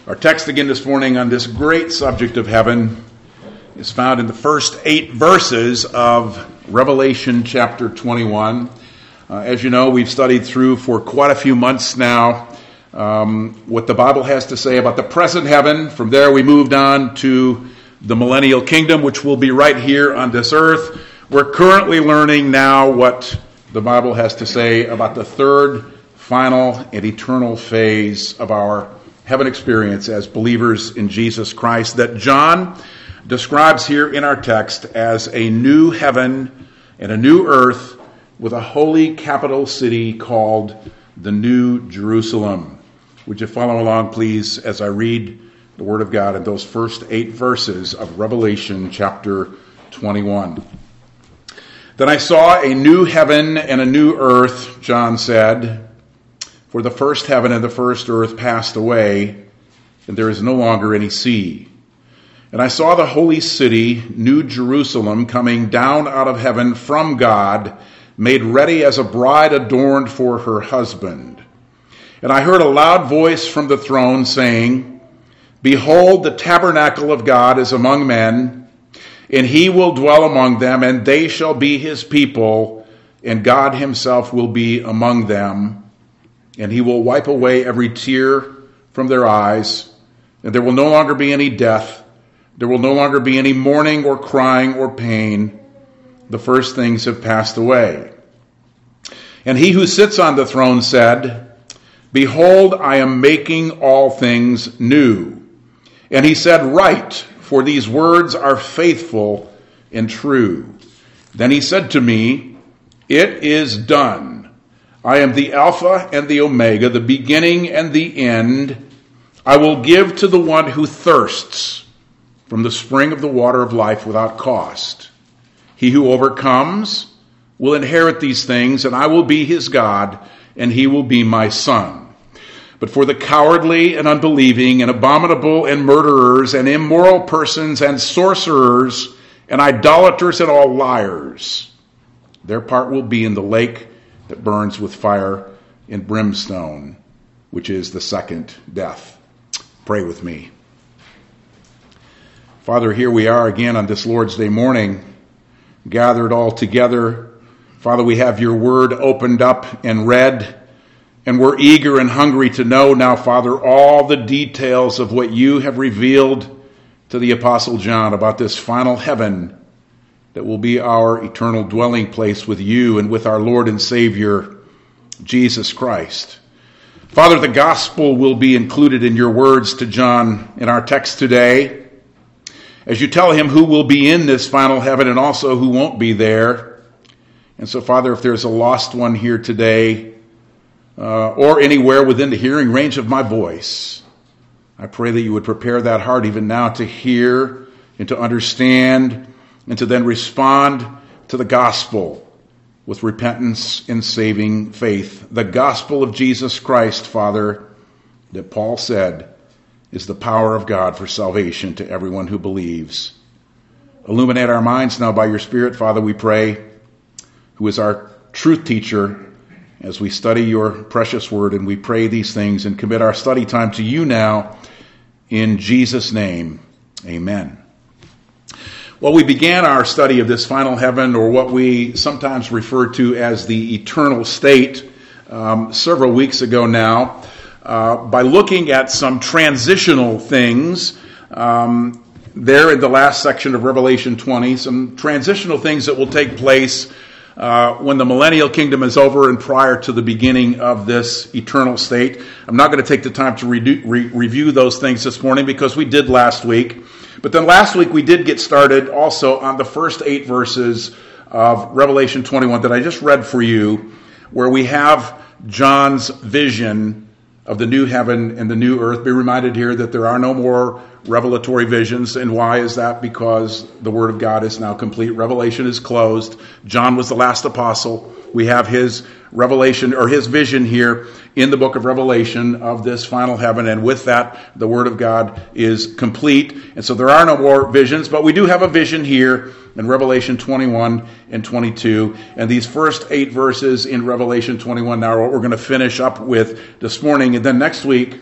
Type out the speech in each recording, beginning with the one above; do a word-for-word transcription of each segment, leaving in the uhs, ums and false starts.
Our text again this morning on this great subject of heaven is found in the first eight verses of Revelation chapter twenty-one. Uh, as you know, we've studied through for quite a few months now um, what the Bible has to say about the present heaven. From there we moved on to the millennial kingdom, which will be right here on this earth. We're currently learning now what the Bible has to say about the third, final, and eternal phase of our heaven experience as believers in Jesus Christ, that John describes here in our text as a new heaven and a new earth with a holy capital city called the New Jerusalem. Would you follow along, please, as I read the Word of God in those first eight verses of Revelation chapter twenty-one. Then I saw a new heaven and a new earth, John said, for the first heaven and the first earth passed away, and there is no longer any sea. And I saw the holy city, New Jerusalem, coming down out of heaven from God, made ready as a bride adorned for her husband. And I heard a loud voice from the throne saying, Behold, the tabernacle of God is among men, and he will dwell among them, and they shall be his people, and God himself will be among them. And he will wipe away every tear from their eyes, and there will no longer be any death. There will no longer be any mourning or crying or pain. The first things have passed away. And he who sits on the throne said, Behold, I am making all things new. And he said, Write, for these words are faithful and true. Then he said to me, It is done. I am the Alpha and the Omega, the beginning and the end. I will give to the one who thirsts from the spring of the water of life without cost. He who overcomes will inherit these things, and I will be his God, and he will be my son. But for the cowardly and unbelieving and abominable and murderers and immoral persons and sorcerers and idolaters and all liars, their part will be in the lake that burns with fire and brimstone, which is the second death. Pray with me. Father, here we are again on this Lord's Day morning, gathered all together. Father, we have your word opened up and read, and we're eager and hungry to know now, Father, all the details of what you have revealed to the Apostle John about this final heaven that will be our eternal dwelling place with you and with our Lord and Savior, Jesus Christ. Father, the gospel will be included in your words to John in our text today, as you tell him who will be in this final heaven and also who won't be there. And so, Father, if there's a lost one here today, uh, or anywhere within the hearing range of my voice, I pray that you would prepare that heart even now to hear and to understand and to then respond to the gospel with repentance and saving faith. The gospel of Jesus Christ, Father, that Paul said is the power of God for salvation to everyone who believes. Illuminate our minds now by your Spirit, Father, we pray, who is our truth teacher, as we study your precious word, and we pray these things and commit our study time to you now, in Jesus' name, amen. Well, we began our study of this final heaven, or what we sometimes refer to as the eternal state, um, several weeks ago now, uh, by looking at some transitional things um, there in the last section of Revelation twenty, some transitional things that will take place uh, when the millennial kingdom is over and prior to the beginning of this eternal state. I'm not going to take the time to re- re- review those things this morning because we did last week. But then last week we did get started also on the first eight verses of Revelation twenty-one that I just read for you, where we have John's vision of the new heaven and the new earth. Be reminded here that there are no more revelatory visions. And why is that? Because the Word of God is now complete. Revelation is closed. John was the last apostle. We have his revelation or his vision here in the book of Revelation of this final heaven. And with that, the Word of God is complete. And so there are no more visions, but we do have a vision here in Revelation twenty-one and twenty-two. And these first eight verses in Revelation twenty-one now are what we're going to finish up with this morning. And then next week,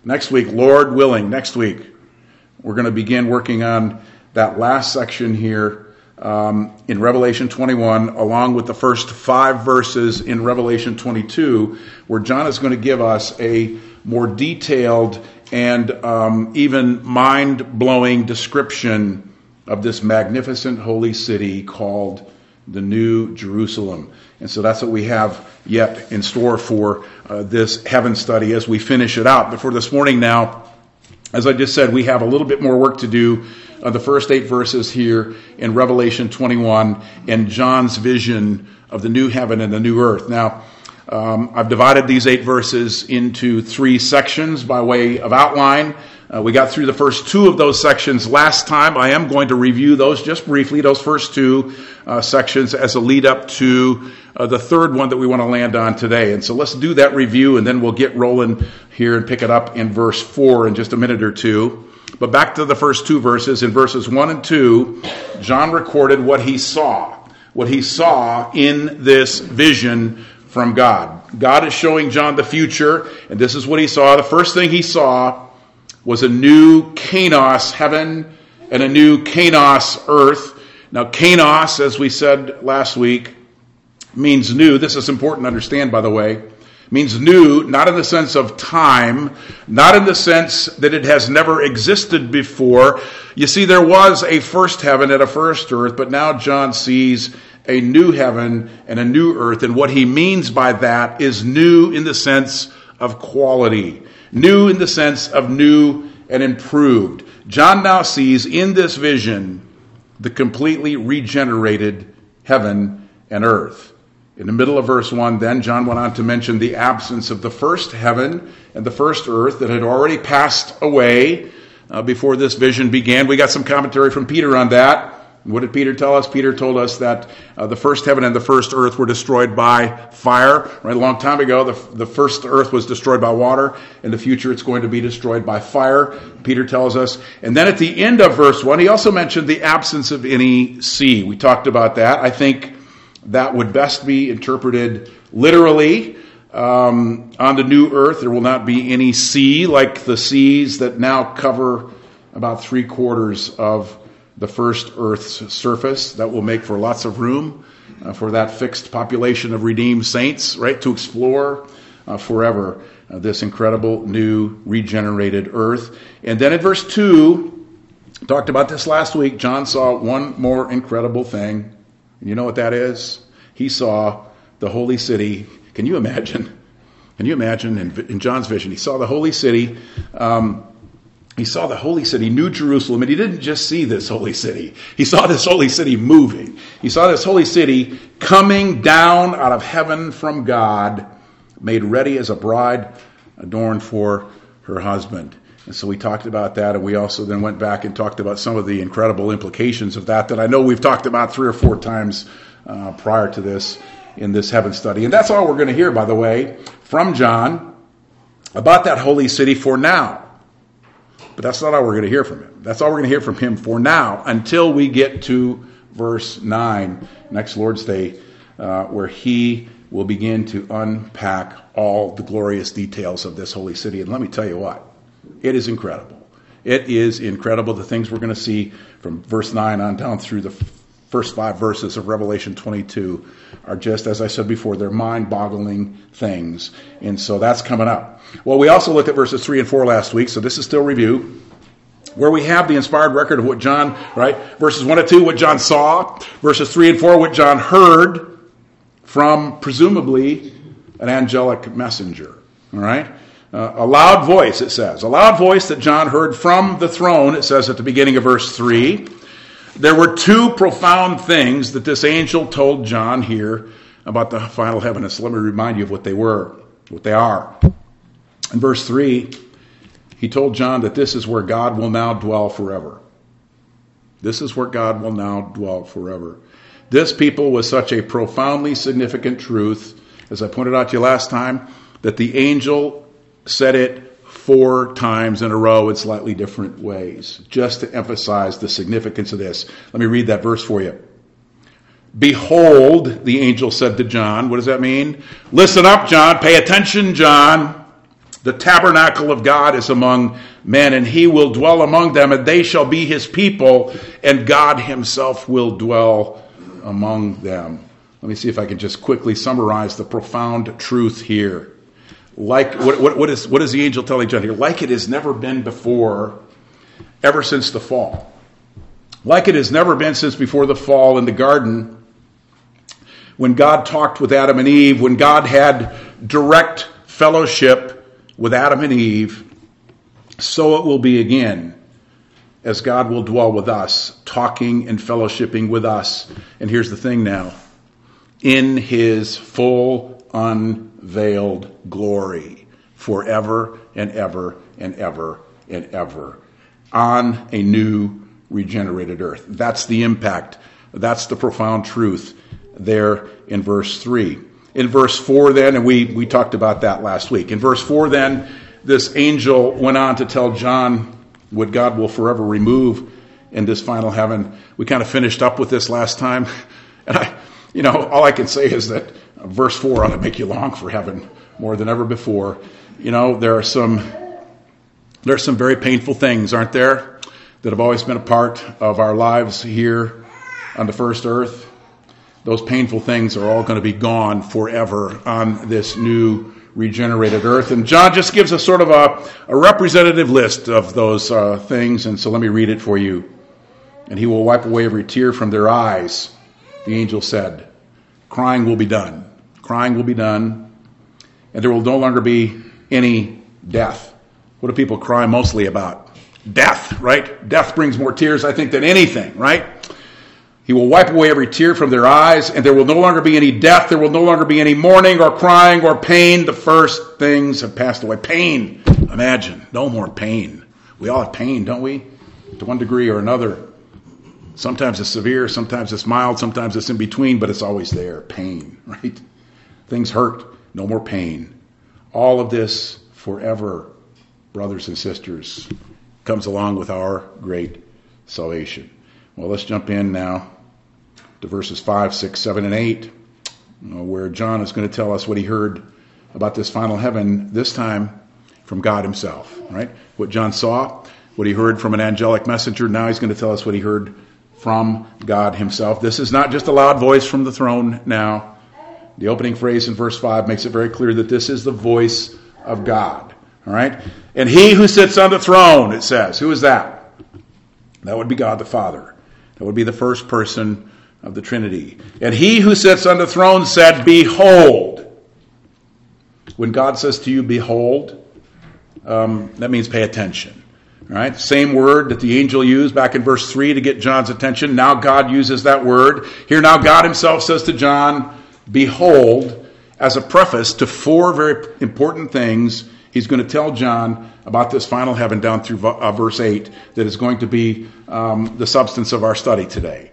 Next week, Lord willing, next week, we're going to begin working on that last section here um, in Revelation twenty-one, along with the first five verses in Revelation twenty-two, where John is going to give us a more detailed and um, even mind-blowing description of this magnificent holy city called the New Jerusalem. And so that's what we have yet in store for uh, this heaven study as we finish it out. But for this morning now, as I just said, we have a little bit more work to do on the first eight verses here in Revelation twenty-one and John's vision of the new heaven and the new earth. Now, um, I've divided these eight verses into three sections by way of outline. Uh, we got through the first two of those sections last time. I am going to review those just briefly, those first two uh, sections as a lead up to uh, the third one that we want to land on today. And so let's do that review, and then we'll get rolling here and pick it up in verse four in just a minute or two. But back to the first two verses. In verses one and two, John recorded what he saw, what he saw in this vision from God. God is showing John the future, and this is what he saw. The first thing he saw was a new Kainos heaven and a new Kainos earth. Now, Kainos, as we said last week, means new. This is important to understand, by the way. Means new, not in the sense of time, not in the sense that it has never existed before. You see, there was a first heaven and a first earth, but now John sees a new heaven and a new earth. And what he means by that is new in the sense of quality. New in the sense of new and improved. John now sees in this vision the completely regenerated heaven and earth. In the middle of verse one, then, John went on to mention the absence of the first heaven and the first earth that had already passed away uh, before this vision began. We got some commentary from Peter on that. What did Peter tell us? Peter told us that uh, the first heaven and the first earth were destroyed by fire. Right, a long time ago, the, the first earth was destroyed by water. In the future, it's going to be destroyed by fire, Peter tells us. And then at the end of verse one, he also mentioned the absence of any sea. We talked about that. I think that would best be interpreted literally. Um, on the new earth, there will not be any sea like the seas that now cover about three quarters of the first earth's surface. That will make for lots of room uh, for that fixed population of redeemed saints, right, to explore uh, forever uh, this incredible new regenerated earth. And then in verse two, talked about this last week, John saw one more incredible thing. And you know what that is? He saw the holy city. Can you imagine? Can you imagine in, in John's vision? He saw the holy city. Um, He saw the holy city, New Jerusalem, and he didn't just see this holy city. He saw this holy city moving. He saw this holy city coming down out of heaven from God, made ready as a bride adorned for her husband. And so we talked about that, and we also then went back and talked about some of the incredible implications of that that I know we've talked about three or four times uh, prior to this in this heaven study. And that's all we're going to hear, by the way, from John about that holy city for now. But that's not all we're going to hear from him. That's all we're going to hear from him for now until we get to verse nine, next Lord's Day, uh, where he will begin to unpack all the glorious details of this holy city. And let me tell you what, it is incredible. It is incredible. The things we're going to see from verse nine on down through the first five verses of Revelation twenty-two are just, as I said before, they're mind-boggling things. And so that's coming up. Well, we also looked at verses three and four last week, so this is still review, where we have the inspired record of what John, right? Verses one and two, what John saw. Verses three and four, what John heard from, presumably, an angelic messenger. All right? Uh, a loud voice, it says. A loud voice that John heard from the throne, it says at the beginning of verse three. There were two profound things that this angel told John here about the final heaven. So let me remind you of what they were, what they are. In verse three, he told John that this is where God will now dwell forever. This is where God will now dwell forever. This, people, was such a profoundly significant truth, as I pointed out to you last time, that the angel said it four times in a row in slightly different ways, just to emphasize the significance of this. Let me read that verse for you. Behold, the angel said to John. What does that mean? Listen up, John. Pay attention, John. The tabernacle of God is among men, and he will dwell among them, and they shall be his people, and God himself will dwell among them. Let me see if I can just quickly summarize the profound truth here. Like what, what, what is what is the angel telling John here? Like it has never been before, ever since the fall. Like it has never been since before the fall in the garden, when God talked with Adam and Eve, when God had direct fellowship with Adam and Eve, so it will be again, as God will dwell with us, talking and fellowshipping with us. And here's the thing now, in his full unveiled glory, forever and ever and ever and ever, on a new regenerated earth. That's the impact. That's the profound truth there in verse three. In verse four then, and we, we talked about that last week. In verse four then, this angel went on to tell John what God will forever remove in this final heaven. We kind of finished up with this last time. And I, you know, all I can say is that verse four ought to make you long for heaven more than ever before. You know, there are some, there are some very painful things, aren't there, that have always been a part of our lives here on the first earth. Those painful things are all going to be gone forever on this new regenerated earth. And John just gives us sort of a, a representative list of those uh, things. And so let me read it for you. And he will wipe away every tear from their eyes, the angel said. Crying will be done. Crying will be done. And there will no longer be any death. What do people cry mostly about? Death, right? Death brings more tears, I think, than anything, right? He will wipe away every tear from their eyes, and there will no longer be any death. There will no longer be any mourning or crying or pain. The first things have passed away. Pain. Imagine. No more pain. We all have pain, don't we? To one degree or another. Sometimes it's severe, sometimes it's mild, sometimes it's in between, but it's always there. Pain, right? Things hurt. No more pain. All of this forever, brothers and sisters, comes along with our great salvation. Well, let's jump in now to verses five, six, seven, and eight, where John is going to tell us what he heard about this final heaven, this time from God himself, right? What John saw, what he heard from an angelic messenger, now he's going to tell us what he heard from God himself. This is not just a loud voice from the throne now. The opening phrase in verse five makes it very clear that this is the voice of God, all right? And he who sits on the throne, it says, who is that? That would be God the Father. That would be the first person of the Trinity. And he who sits on the throne said, behold. When God says to you, behold, um, that means pay attention. All right? Same word that the angel used back in verse three to get John's attention. Now God uses that word. Here now God himself says to John, behold, as a preface to four very important things he's going to tell John about this final heaven down through uh, verse eight that is going to be um, the substance of our study today.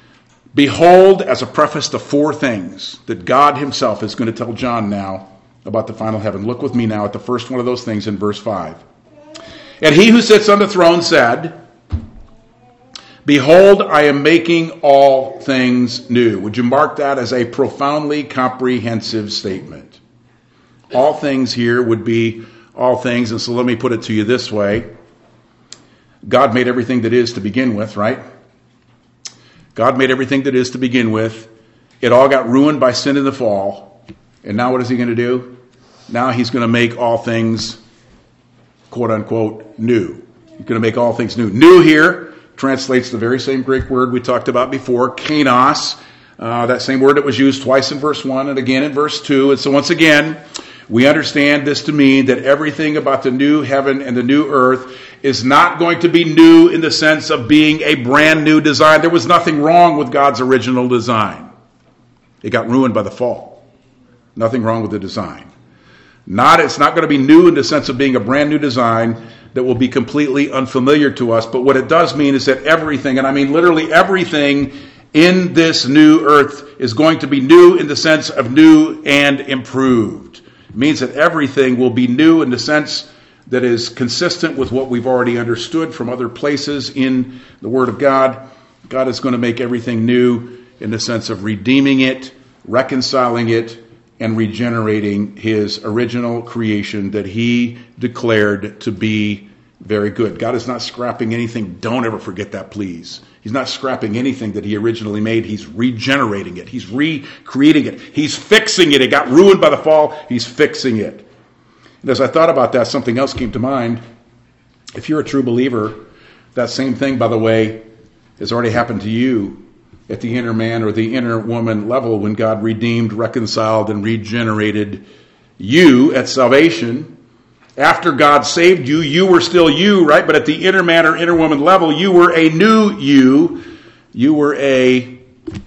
Behold, as a preface to four things that God himself is going to tell John now about the final heaven. Look with me now at the first one of those things in verse five. And he who sits on the throne said, behold, I am making all things new. Would you mark that as a profoundly comprehensive statement? All things here would be all things, and so let me put it to you this way. God made everything that is to begin with, right? God made everything that is to begin with. It all got ruined by sin in the fall. And now what is he going to do? Now he's going to make all things, quote unquote, new. He's going to make all things new. New here translates the very same Greek word we talked about before, kainos. Uh, that same word that was used twice in verse one and again in verse two. And so once again, we understand this to mean that everything about the new heaven and the new earth is not going to be new in the sense of being a brand new design. There was nothing wrong with God's original design. It got ruined by the fall. Nothing wrong with the design. Not, it's not going to be new in the sense of being a brand new design that will be completely unfamiliar to us. But what it does mean is that everything, and I mean literally everything in this new earth is going to be new in the sense of new and improved. It means that everything will be new in the sense that is consistent with what we've already understood from other places in the Word of God. God is going to make everything new in the sense of redeeming it, reconciling it, and regenerating his original creation that he declared to be very good. God is not scrapping anything. Don't ever forget that, please. He's not scrapping anything that he originally made. He's regenerating it. He's recreating it. He's fixing it. It got ruined by the fall. He's fixing it. And as I thought about that, something else came to mind. If you're a true believer, that same thing, by the way, has already happened to you at the inner man or the inner woman level when God redeemed, reconciled, and regenerated you at salvation. After God saved you, you were still you, right? But at the inner man or inner woman level, you were a new you. You were a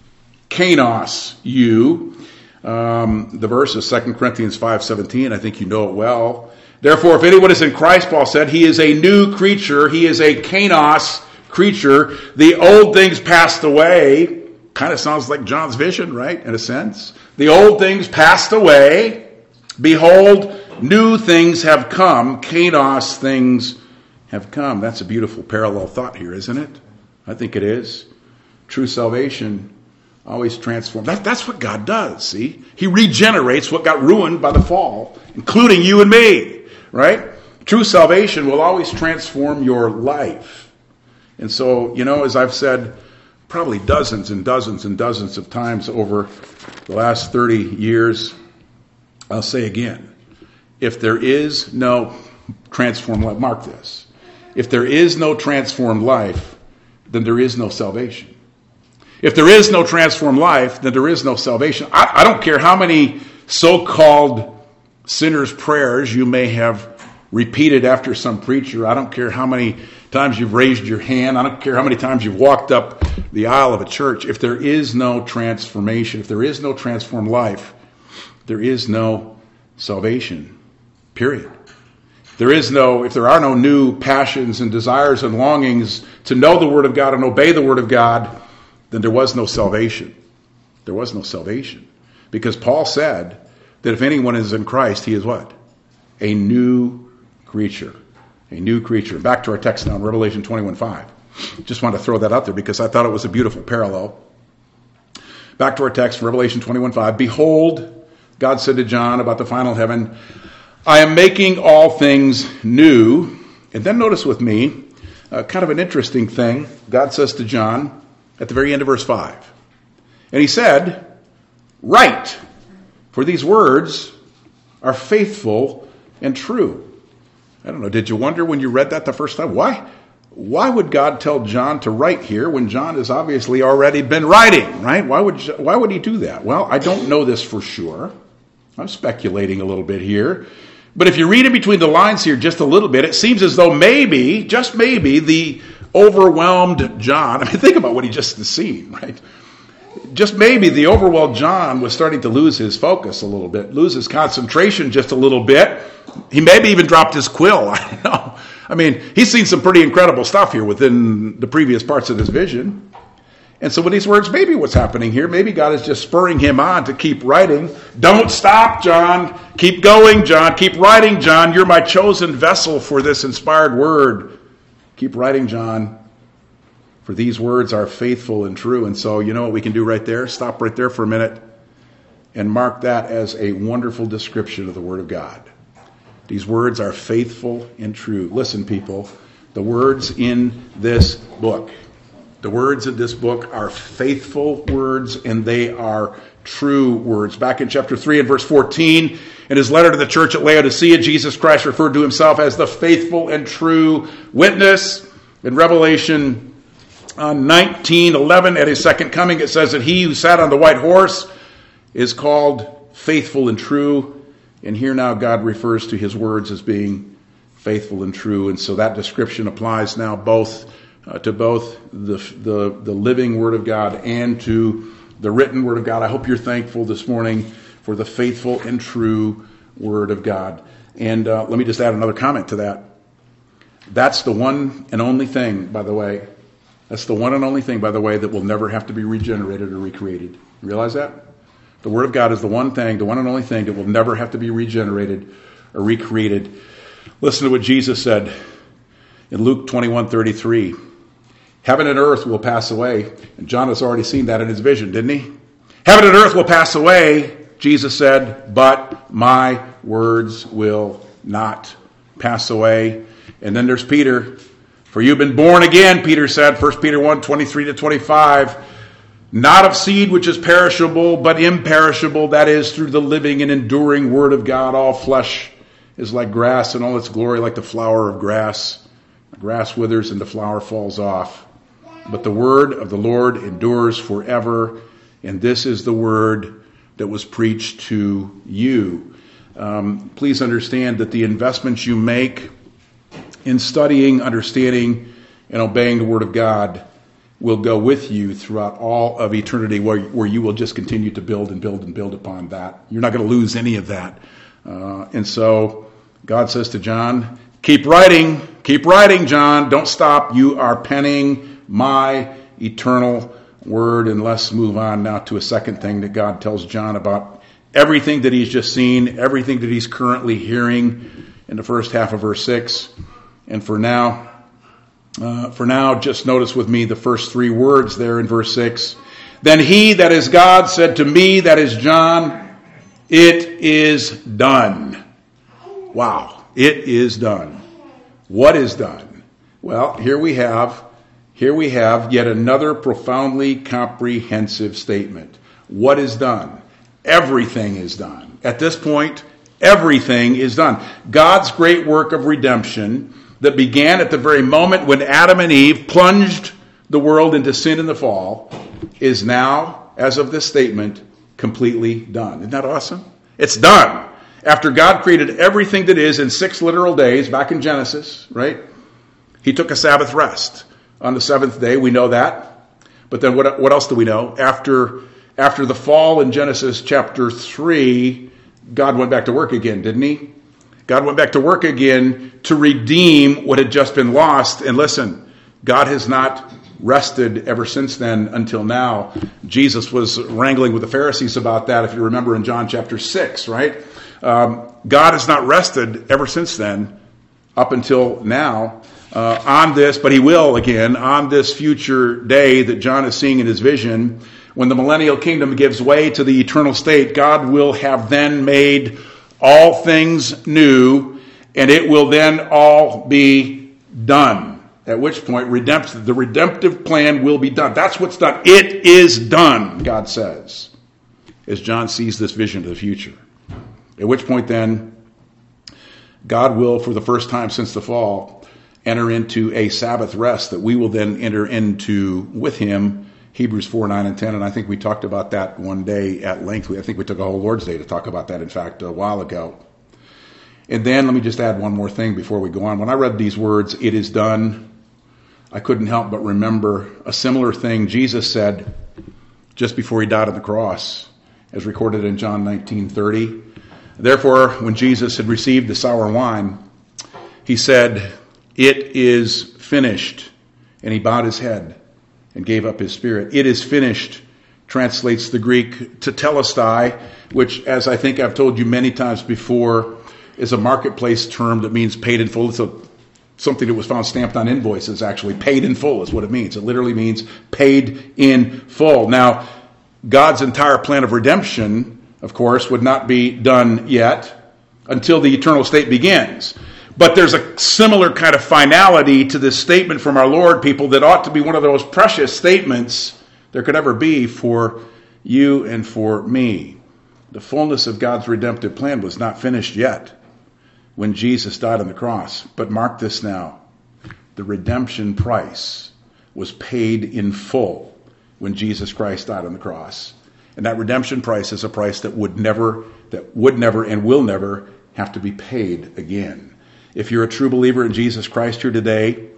kainos you. Um, the verse is Second Corinthians five seventeen. I think you know it well. Therefore, if anyone is in Christ, Paul said, he is a new creature. He is a kainos creature. The old things passed away. Kind of sounds like John's vision, right? In a sense. The old things passed away. Behold, new things have come. Kainos things have come. That's a beautiful parallel thought here, isn't it? I think it is. True salvation always transforms. That, that's what God does, see? He regenerates what got ruined by the fall, including you and me, right? True salvation will always transform your life. And so, you know, as I've said probably dozens and dozens and dozens of times over the last thirty years, I'll say again, if there is no transformed life, mark this, if there is no transformed life, then there is no salvation. If there is no transformed life, then there is no salvation. I, I don't care how many so-called sinners' prayers you may have repeated after some preacher. I don't care how many times you've raised your hand. I don't care how many times you've walked up the aisle of a church. If there is no transformation, if there is no transformed life, there is no salvation. Period. There is no, if there are no new passions and desires and longings to know the Word of God and obey the Word of God, then there was no salvation. There was no salvation. Because Paul said that if anyone is in Christ, he is what? A new creature. A new creature. Back to our text now in Revelation twenty-one five. Just wanted to throw that out there because I thought it was a beautiful parallel. Back to our text, Revelation twenty-one five. Behold, God said to John about the final heaven, I am making all things new. And then notice with me, uh, kind of an interesting thing. God says to John at the very end of verse five. And he said, write, for these words are faithful and true. I don't know, did you wonder when you read that the first time? Why? Why would God tell John to write here when John has obviously already been writing, right? Why would, why would he do that? Well, I don't know this for sure. I'm speculating a little bit here. But if you read in between the lines here just a little bit, it seems as though maybe, just maybe, the overwhelmed John, I mean, think about what he just seen, right? Just maybe the overwhelmed John was starting to lose his focus a little bit, lose his concentration just a little bit. He maybe even dropped his quill. I don't know. I mean, he's seen some pretty incredible stuff here within the previous parts of his vision. And so with these words, maybe what's happening here, maybe God is just spurring him on to keep writing. Don't stop, John. Keep going, John. Keep writing, John. You're my chosen vessel for this inspired word. Keep writing, John. For these words are faithful and true. And so you know what we can do right there? Stop right there for a minute and mark that as a wonderful description of the Word of God. These words are faithful and true. Listen, people, the words in this book, the words in this book are faithful words and they are true words. Back in chapter three and verse fourteen, in his letter to the church at Laodicea, Jesus Christ referred to himself as the faithful and true witness. In Revelation uh, nineteen eleven, at his second coming, it says that he who sat on the white horse is called faithful and true. And here now God refers to his words as being faithful and true. And so that description applies now both uh, to both the, the, the living Word of God and to the written Word of God. I hope you're thankful this morning for the faithful and true Word of God. And uh, let me just add another comment to that. That's the one and only thing, by the way, that's the one and only thing, by the way, that will never have to be regenerated or recreated. You realize that? The Word of God is the one thing, the one and only thing that will never have to be regenerated or recreated. Listen to what Jesus said in Luke twenty-one thirty-three. Heaven and earth will pass away. And John has already seen that in his vision, didn't he? Heaven and earth will pass away, Jesus said, but my words will not pass away. And then there's Peter. For you've been born again, Peter said, First Peter one, twenty-three to twenty-five, not of seed which is perishable, but imperishable, that is, through the living and enduring word of God. All flesh is like grass, and all its glory like the flower of grass. The grass withers and the flower falls off. But the word of the Lord endures forever, and this is the word that was preached to you. Um, please understand that the investments you make in studying, understanding, and obeying the Word of God will go with you throughout all of eternity, where, where you will just continue to build and build and build upon that. You're not going to lose any of that. Uh, and so God says to John, keep writing, keep writing, John. Don't stop. You are penning my eternal word. And let's move on now to a second thing that God tells John about everything that he's just seen, everything that he's currently hearing in the first half of verse six. And for now, uh, for now, just notice with me the first three words there in verse six. Then he, that is God, said to me, that is John, it is done. Wow, it is done. What is done? Well, here we have, here we have yet another profoundly comprehensive statement. What is done? Everything is done. At this point, everything is done. God's great work of redemption that began at the very moment when Adam and Eve plunged the world into sin and the fall is now, as of this statement, completely done. Isn't that awesome? It's done. After God created everything that is in six literal days, back in Genesis, right? He took a Sabbath rest on the seventh day. We know that. But then what, what else do we know? After, after the fall in Genesis chapter three, God went back to work again, didn't he? God went back to work again to redeem what had just been lost. And listen, God has not rested ever since then until now. Jesus was wrangling with the Pharisees about that, if you remember in John chapter six, right? Um, God has not rested ever since then up until now uh, on this, but he will again on this future day that John is seeing in his vision. When the millennial kingdom gives way to the eternal state, God will have then made all things new, and it will then all be done. At which point, redemptive, the redemptive plan will be done. That's what's done. It is done, God says, as John sees this vision of the future. At which point then, God will, for the first time since the fall, enter into a Sabbath rest that we will then enter into with him. Hebrews four, nine, and ten, and I think we talked about that one day at length. I think we took a whole Lord's Day to talk about that, in fact, a while ago. And then let me just add one more thing before we go on. When I read these words, it is done, I couldn't help but remember a similar thing Jesus said just before he died on the cross, as recorded in John nineteen thirty. Therefore, when Jesus had received the sour wine, he said, it is finished. And he bowed his head and gave up his spirit. It is finished translates the Greek tetelestai, which, as I think I've told you many times before, is a marketplace term that means paid in full. It's a, something that was found stamped on invoices, actually. Paid in full is what it means. It literally means paid in full. Now, God's entire plan of redemption, of course, would not be done yet until the eternal state begins. But there's a similar kind of finality to this statement from our Lord, people, that ought to be one of the most precious statements there could ever be for you and for me. The fullness of God's redemptive plan was not finished yet when Jesus died on the cross. But mark this now. The redemption price was paid in full when Jesus Christ died on the cross. And that redemption price is a price that would never, that would never and will never have to be paid again. If you're a true believer in Jesus Christ here today,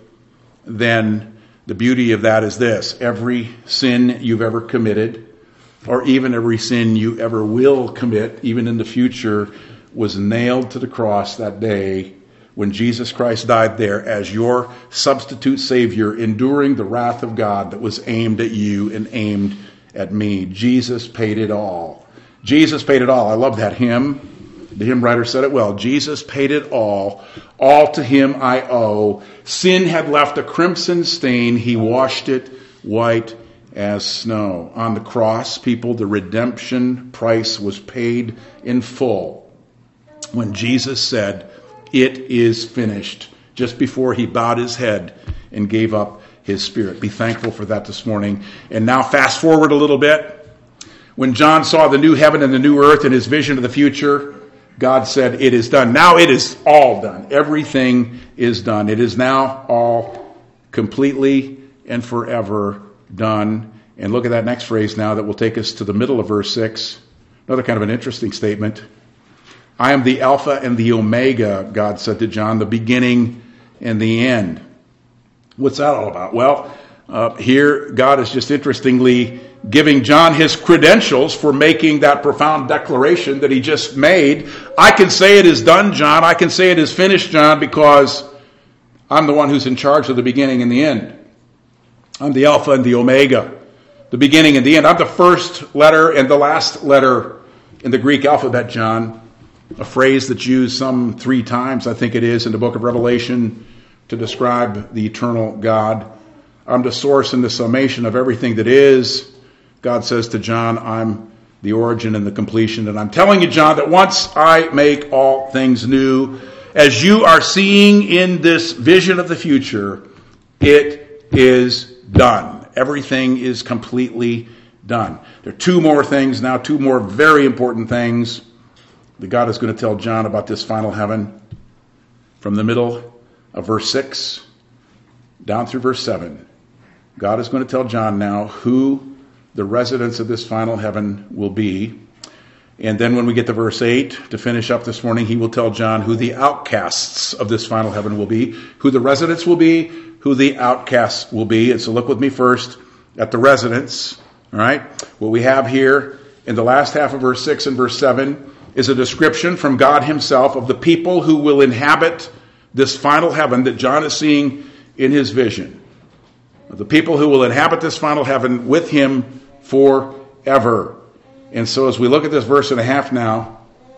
then the beauty of that is this. Every sin you've ever committed, or even every sin you ever will commit, even in the future, was nailed to the cross that day when Jesus Christ died there as your substitute Savior, enduring the wrath of God that was aimed at you and aimed at me. Jesus paid it all. Jesus paid it all. I love that hymn. The hymn writer said it well. Jesus paid it all. All to him I owe. Sin had left a crimson stain. He washed it white as snow. On the cross, people, the redemption price was paid in full when Jesus said, "It is finished," just before he bowed his head and gave up his spirit. Be thankful for that this morning. And now fast forward a little bit. When John saw the new heaven and the new earth in his vision of the future, God said, "It is done." Now it is all done. Everything is done. It is now all completely and forever done. And look at that next phrase now that will take us to the middle of verse six. Another kind of an interesting statement. "I am the Alpha and the Omega," God said to John, "the beginning and the end." What's that all about? Well, uh, here God is just interestingly giving John his credentials for making that profound declaration that he just made. I can say it is done, John. I can say it is finished, John, because I'm the one who's in charge of the beginning and the end. I'm the Alpha and the Omega, the beginning and the end. I'm the first letter and the last letter in the Greek alphabet, John. A phrase that's used some three times, I think it is, in the book of Revelation to describe the eternal God. I'm the source and the summation of everything that is. God says to John, I'm the origin and the completion. And I'm telling you, John, that once I make all things new, as you are seeing in this vision of the future, it is done. Everything is completely done. There are two more things now, two more very important things that God is going to tell John about this final heaven. From the middle of verse six down through verse seven, God is going to tell John now who the residents of this final heaven will be. And then when we get to verse eight, to finish up this morning, he will tell John who the outcasts of this final heaven will be, who the residents will be, who the outcasts will be. And so look with me first at the residents. All right? What we have here in the last half of verse six and verse seven is a description from God himself of the people who will inhabit this final heaven that John is seeing in his vision. The people who will inhabit this final heaven with him forever. And so as we look at this verse and a half now,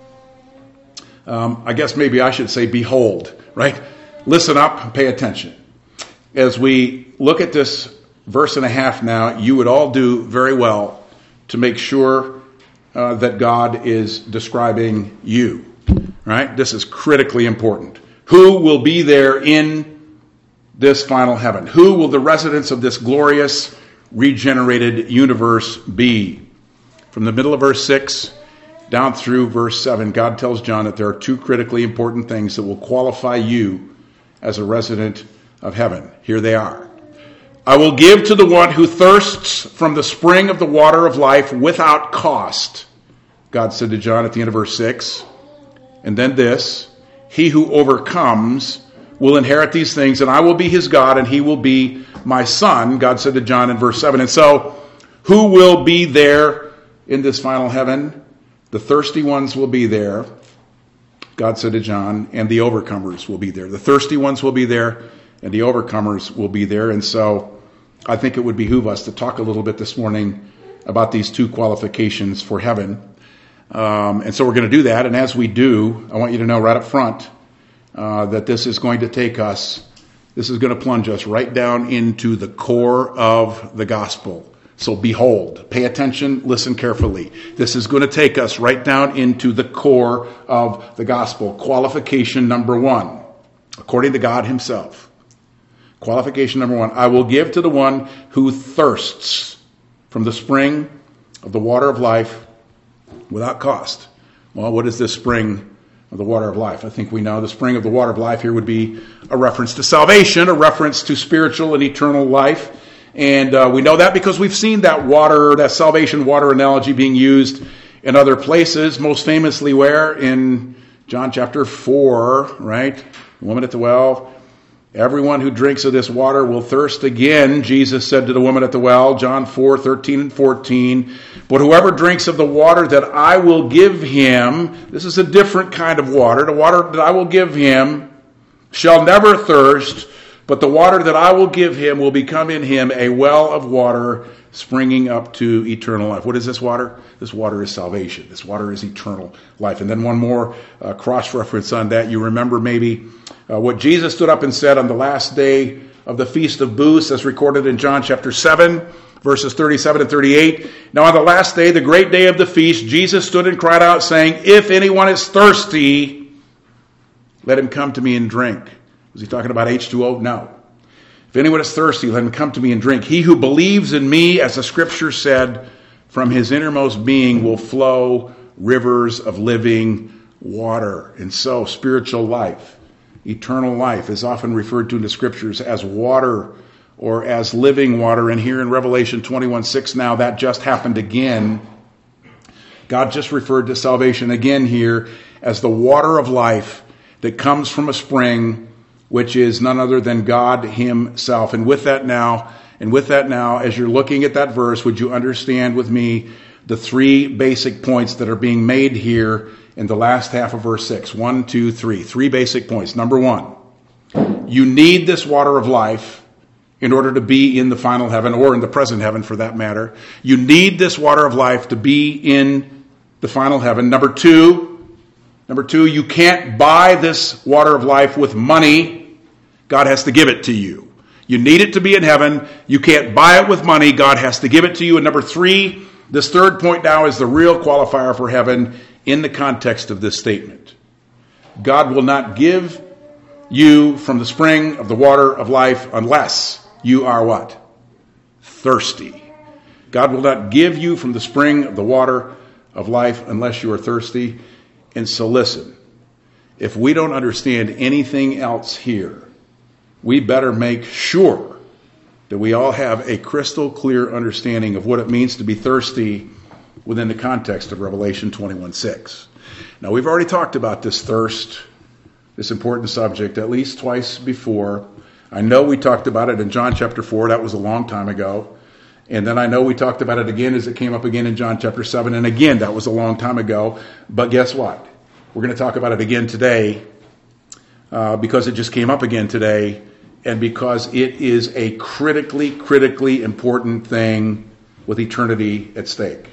um, I guess maybe I should say behold, right? Listen up and pay attention. As we look at this verse and a half now, you would all do very well to make sure uh, that God is describing you, right? This is critically important. Who will be there in this final heaven? Who will the residents of this glorious, regenerated universe be? From the middle of verse six down through verse seven, God tells John that there are two critically important things that will qualify you as a resident of heaven. Here they are. I will give to the one who thirsts from the spring of the water of life without cost, God said to John at the end of verse six. And then this, he who overcomes will inherit these things, and I will be his God, and he will be my son, God said to John in verse seven. And so, who will be there in this final heaven? The thirsty ones will be there, God said to John, and the overcomers will be there. The thirsty ones will be there, and the overcomers will be there. And so, I think it would behoove us to talk a little bit this morning about these two qualifications for heaven. Um, and so we're going to do that, and as we do, I want you to know right up front uh, that this is going to take us, this is going to plunge us right down into the core of the gospel. So behold, pay attention, listen carefully. This is going to take us right down into the core of the gospel. Qualification number one, according to God himself. Qualification number one, I will give to the one who thirsts from the spring of the water of life without cost. Well, what is this spring of the water of life? I think we know the spring of the water of life here would be a reference to salvation, a reference to spiritual and eternal life. And uh, we know that because we've seen that water, that salvation water analogy being used in other places, most famously where? In John chapter four, right? The woman at the well. Everyone who drinks of this water will thirst again, Jesus said to the woman at the well, John four, thirteen and fourteen. But whoever drinks of the water that I will give him, this is a different kind of water, the water that I will give him shall never thirst, but the water that I will give him will become in him a well of water springing up to eternal life. What is this water? This water is salvation. This water is eternal life. And then one more uh, cross-reference on that. You remember maybe uh, what Jesus stood up and said on the last day of the Feast of Booths, as recorded in John chapter seven. verses thirty-seven and thirty-eight. Now on the last day, the great day of the feast, Jesus stood and cried out, saying, "If anyone is thirsty, let him come to me and drink." Was he talking about H two O? No. If anyone is thirsty, let him come to me and drink. He who believes in me, as the scripture said, from his innermost being will flow rivers of living water. And so, spiritual life, eternal life, is often referred to in the scriptures as water or as living water. And here in Revelation twenty-one six now, that just happened again. God just referred to salvation again here as the water of life that comes from a spring, which is none other than God himself. And with that now, and with that now, as you're looking at that verse, would you understand with me the three basic points that are being made here in the last half of verse six? One, two, three. Three basic points. Number one, you need this water of life in order to be in the final heaven, or in the present heaven for that matter. You need this water of life to be in the final heaven. Number two, number two, you can't buy this water of life with money. God has to give it to you. You need it to be in heaven. You can't buy it with money. God has to give it to you. And number three, this third point now is the real qualifier for heaven in the context of this statement. God will not give you from the spring of the water of life unless you are what? Thirsty. God will not give you from the spring of the water of life unless you are thirsty. And so listen, if we don't understand anything else here, we better make sure that we all have a crystal clear understanding of what it means to be thirsty within the context of Revelation twenty-one six. Now, we've already talked about this thirst, this important subject, at least twice before. I know we talked about it in John chapter four. That was a long time ago. And then I know we talked about it again as it came up again in John chapter seven. And again, that was a long time ago. But guess what? We're going to talk about it again today uh, because it just came up again today. And because it is a critically, critically important thing with eternity at stake.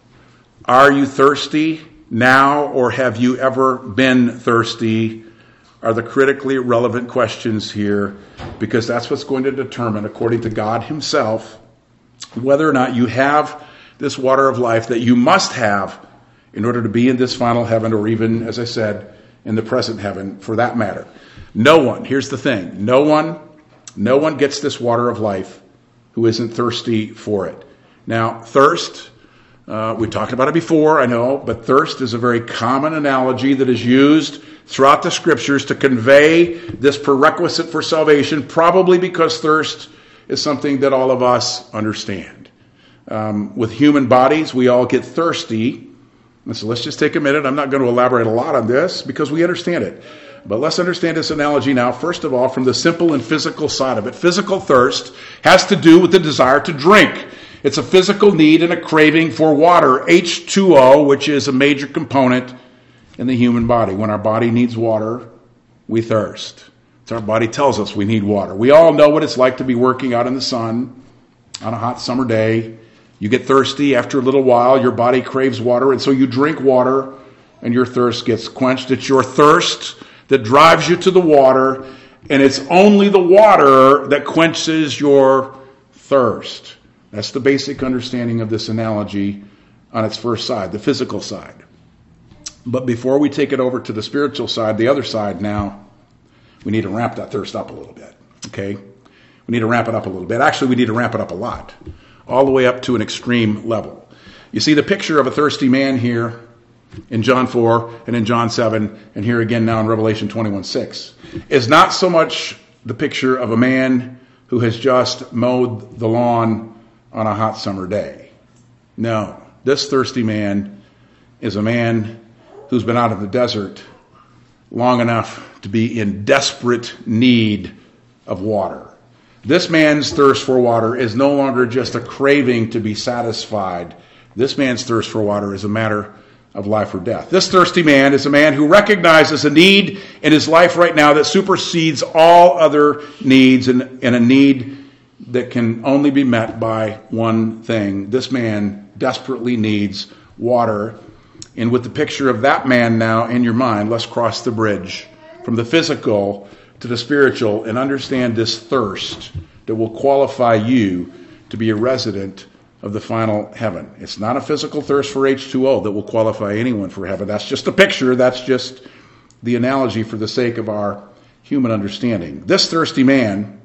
Are you thirsty now, or have you ever been thirsty? Are the critically relevant questions here, because that's what's going to determine, according to God himself, whether or not you have this water of life that you must have in order to be in this final heaven, or even, as I said, in the present heaven for that matter. No one, here's the thing, no one, no one gets this water of life who isn't thirsty for it. Now, thirst, uh, we talked about it before, I know, but thirst is a very common analogy that is used throughout the scriptures to convey this prerequisite for salvation, probably because thirst is something that all of us understand. Um, with human bodies, we all get thirsty. And so let's just take a minute. I'm not going to elaborate a lot on this because we understand it. But let's understand this analogy now, first of all, from the simple and physical side of it. Physical thirst has to do with the desire to drink. It's a physical need and a craving for water, H two O, which is a major component in the human body. When our body needs water, we thirst. So our body tells us we need water. We all know what it's like to be working out in the sun on a hot summer day. You get thirsty after a little while, your body craves water, and so you drink water, and your thirst gets quenched. It's your thirst that drives you to the water, and it's only the water that quenches your thirst. That's the basic understanding of this analogy on its first side, the physical side. But before we take it over to the spiritual side, the other side now, we need to ramp that thirst up a little bit, okay? We need to ramp it up a little bit. Actually, we need to ramp it up a lot, all the way up to an extreme level. You see the picture of a thirsty man here in John four and in John seven, and here again now in Revelation twenty-one six, is not so much the picture of a man who has just mowed the lawn on a hot summer day. No, this thirsty man is a man who's been out of the desert long enough to be in desperate need of water. This man's thirst for water is no longer just a craving to be satisfied. This man's thirst for water is a matter of life or death. This thirsty man is a man who recognizes a need in his life right now that supersedes all other needs, and, and a need that can only be met by one thing. This man desperately needs water. And with the picture of that man now in your mind, let's cross the bridge from the physical to the spiritual and understand this thirst that will qualify you to be a resident of the final heaven. It's not a physical thirst for H two O that will qualify anyone for heaven. That's just a picture. That's just the analogy for the sake of our human understanding. This thirsty man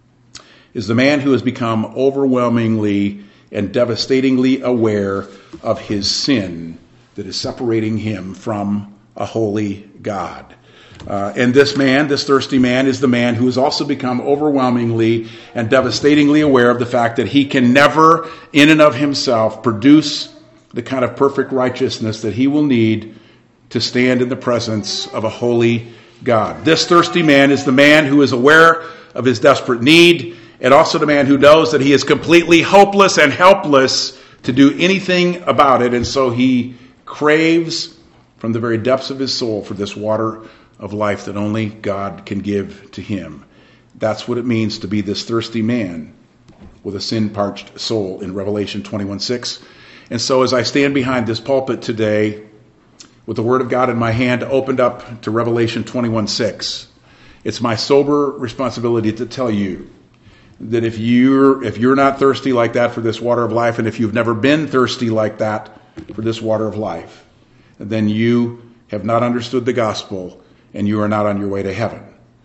is the man who has become overwhelmingly and devastatingly aware of his sin that is separating him from a holy God. Uh, and this man, this thirsty man, is the man who has also become overwhelmingly and devastatingly aware of the fact that he can never, in and of himself, produce the kind of perfect righteousness that he will need to stand in the presence of a holy God. This thirsty man is the man who is aware of his desperate need, and also the man who knows that he is completely hopeless and helpless to do anything about it, and so he craves from the very depths of his soul for this water of life that only God can give to him. That's what it means to be this thirsty man with a sin-parched soul in Revelation twenty-one six. And so as I stand behind this pulpit today with the Word of God in my hand opened up to Revelation twenty-one six, it's my sober responsibility to tell you that if you're, if you're not thirsty like that for this water of life, and if you've never been thirsty like that for this water of life, then you have not understood the gospel and you are not on your way to heaven.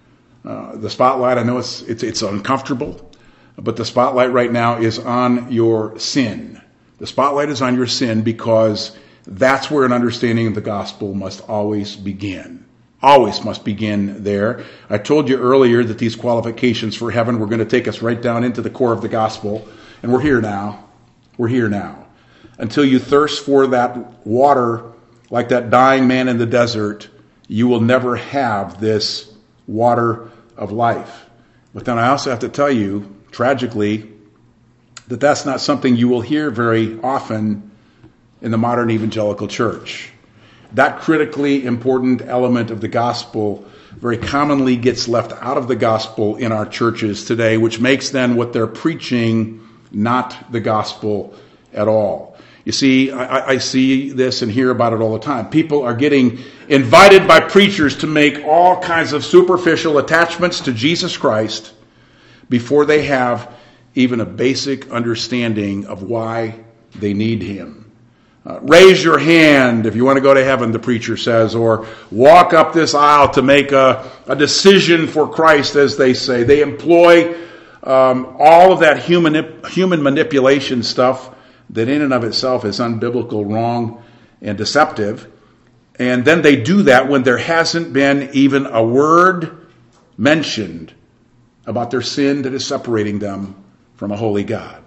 Uh, the spotlight, I know it's, it's it's uncomfortable, but the spotlight right now is on your sin. The spotlight is on your sin because that's where an understanding of the gospel must always begin. Always must begin there. I told you earlier that these qualifications for heaven were going to take us right down into the core of the gospel, and we're here now. We're here now. Until you thirst for that water like that dying man in the desert, you will never have this water of life. But then I also have to tell you, tragically, that that's not something you will hear very often in the modern evangelical church. That critically important element of the gospel very commonly gets left out of the gospel in our churches today, which makes then what they're preaching not the gospel at all. You see, I, I see this and hear about it all the time. People are getting invited by preachers to make all kinds of superficial attachments to Jesus Christ before they have even a basic understanding of why they need him. Uh, raise your hand if you want to go to heaven, the preacher says, or walk up this aisle to make a, a decision for Christ, as they say. They employ um, all of that human, human manipulation stuff that in and of itself is unbiblical, wrong, and deceptive. And then they do that when there hasn't been even a word mentioned about their sin that is separating them from a holy God.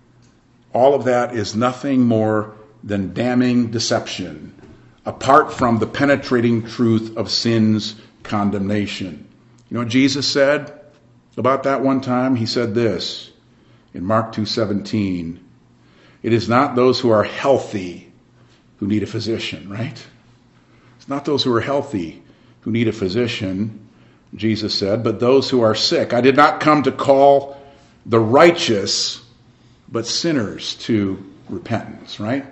All of that is nothing more than damning deception, apart from the penetrating truth of sin's condemnation. You know what Jesus said about that one time? He said this in Mark two seventeen. It is not those who are healthy who need a physician, right? It's not those who are healthy who need a physician, Jesus said, but those who are sick. I did not come to call the righteous, but sinners to repentance, right?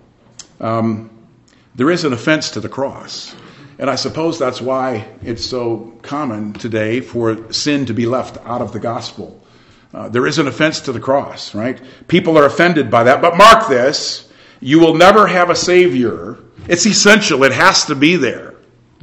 Um, there is an offense to the cross. And I suppose that's why it's so common today for sin to be left out of the gospel. Uh, there is an offense to the cross, right? People are offended by that. But mark this, you will never have a Savior. It's essential. It has to be there.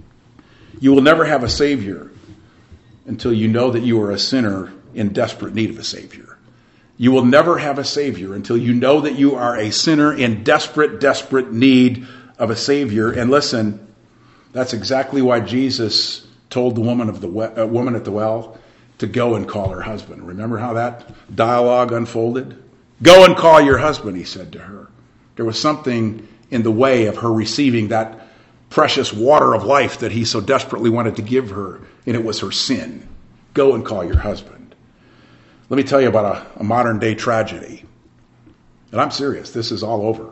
You will never have a Savior until you know that you are a sinner in desperate need of a Savior. You will never have a Savior until you know that you are a sinner in desperate, desperate need of a Savior. And listen, that's exactly why Jesus told the woman of the we- uh, woman at the well to go and call her husband. Remember how that dialogue unfolded? Go and call your husband, he said to her. There was something in the way of her receiving that precious water of life that he so desperately wanted to give her, and it was her sin. Go and call your husband. Let me tell you about a, a modern day tragedy. And I'm serious, this is all over.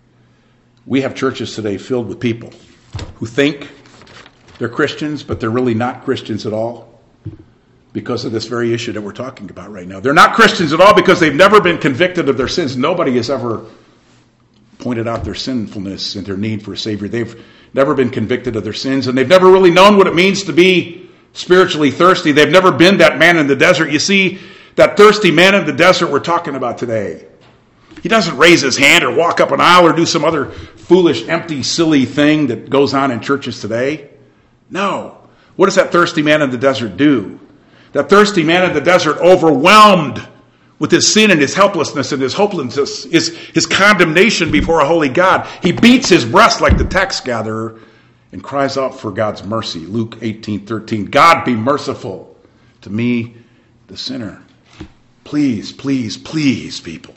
We have churches today filled with people who think they're Christians, but they're really not Christians at all, because of this very issue that we're talking about right now. They're not Christians at all because they've never been convicted of their sins. Nobody has ever pointed out their sinfulness and their need for a Savior. They've never been convicted of their sins, and they've never really known what it means to be spiritually thirsty. They've never been that man in the desert. You see, That thirsty man in the desert we're talking about today. He doesn't raise his hand or walk up an aisle or do some other foolish, empty, silly thing that goes on in churches today. No. What does that thirsty man in the desert do? That thirsty man in the desert, overwhelmed with his sin and his helplessness and his hopelessness, his, his condemnation before a holy God, he beats his breast like the tax gatherer and cries out for God's mercy. Luke eighteen thirteen. God, be merciful to me, the sinner. Please, please, please, people,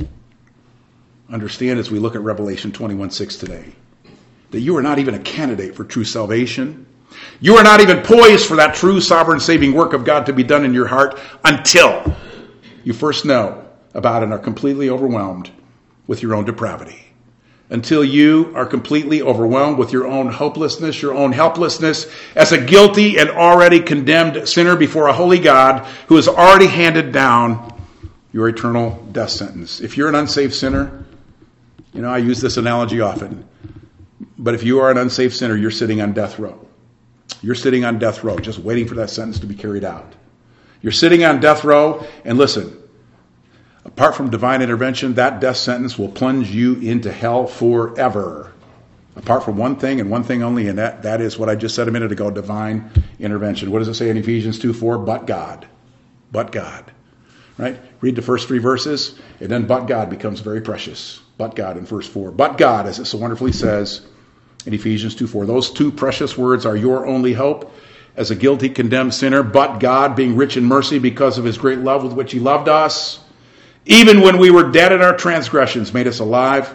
understand as we look at Revelation twenty-one six today, that you are not even a candidate for true salvation. You are not even poised for that true sovereign saving work of God to be done in your heart until you first know about and are completely overwhelmed with your own depravity. Until you are completely overwhelmed with your own hopelessness, your own helplessness as a guilty and already condemned sinner before a holy God who has already handed down your eternal death sentence. If you're an unsaved sinner, you know, I use this analogy often, but if you are an unsaved sinner, you're sitting on death row. You're sitting on death row, just waiting for that sentence to be carried out. You're sitting on death row, and listen, apart from divine intervention, that death sentence will plunge you into hell forever. Apart from one thing and one thing only, and that, that is what I just said a minute ago, divine intervention. What does it say in Ephesians two four? But God. But God. Right? Read the first three verses, and then but God becomes very precious. But God in verse four. But God, as it so wonderfully says in Ephesians two four. Those two precious words are your only hope as a guilty, condemned sinner. But God, being rich in mercy because of his great love with which he loved us, even when we were dead in our transgressions, made us alive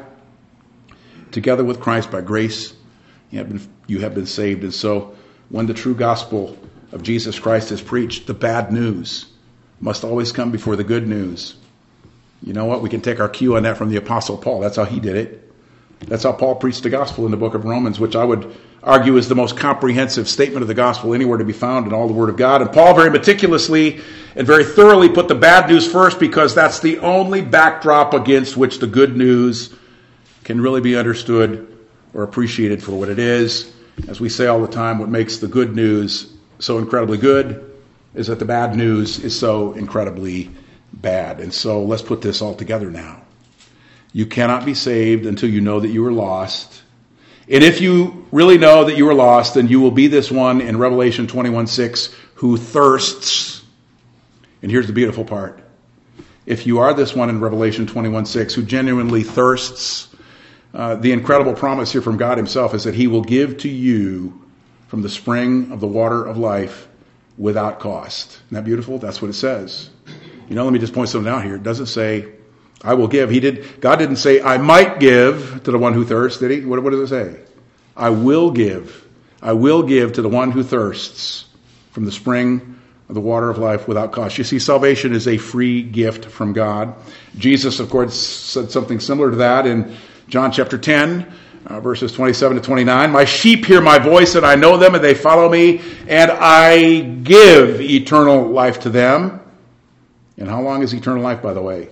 together with Christ. By grace you have been, you have been saved. And so when the true gospel of Jesus Christ is preached, the bad news must always come before the good news. You know what? We can take our cue on that from the Apostle Paul. That's how he did it. That's how Paul preached the gospel in the book of Romans, which I would argue is the most comprehensive statement of the gospel anywhere to be found in all the Word of God. And Paul very meticulously and very thoroughly put the bad news first, because that's the only backdrop against which the good news can really be understood or appreciated for what it is. As we say all the time, what makes the good news so incredibly good is that the bad news is so incredibly bad. And so let's put this all together now. You cannot be saved until you know that you are lost. And if you really know that you are lost, then you will be this one in Revelation twenty-one six who thirsts. And here's the beautiful part. If you are this one in Revelation twenty-one six who genuinely thirsts, uh, the incredible promise here from God himself is that he will give to you from the spring of the water of life without cost. Isn't that beautiful? That's what it says. You know, let me just point something out here. It doesn't say, I will give. He did. God didn't say, I might give to the one who thirsts, did he? What, what does it say? I will give. I will give to the one who thirsts from the spring of the water of life without cost. You see, salvation is a free gift from God. Jesus, of course, said something similar to that in John chapter ten, uh, verses twenty-seven to twenty-nine. My sheep hear my voice, and I know them, and they follow me, and I give eternal life to them. And how long is eternal life, by the way?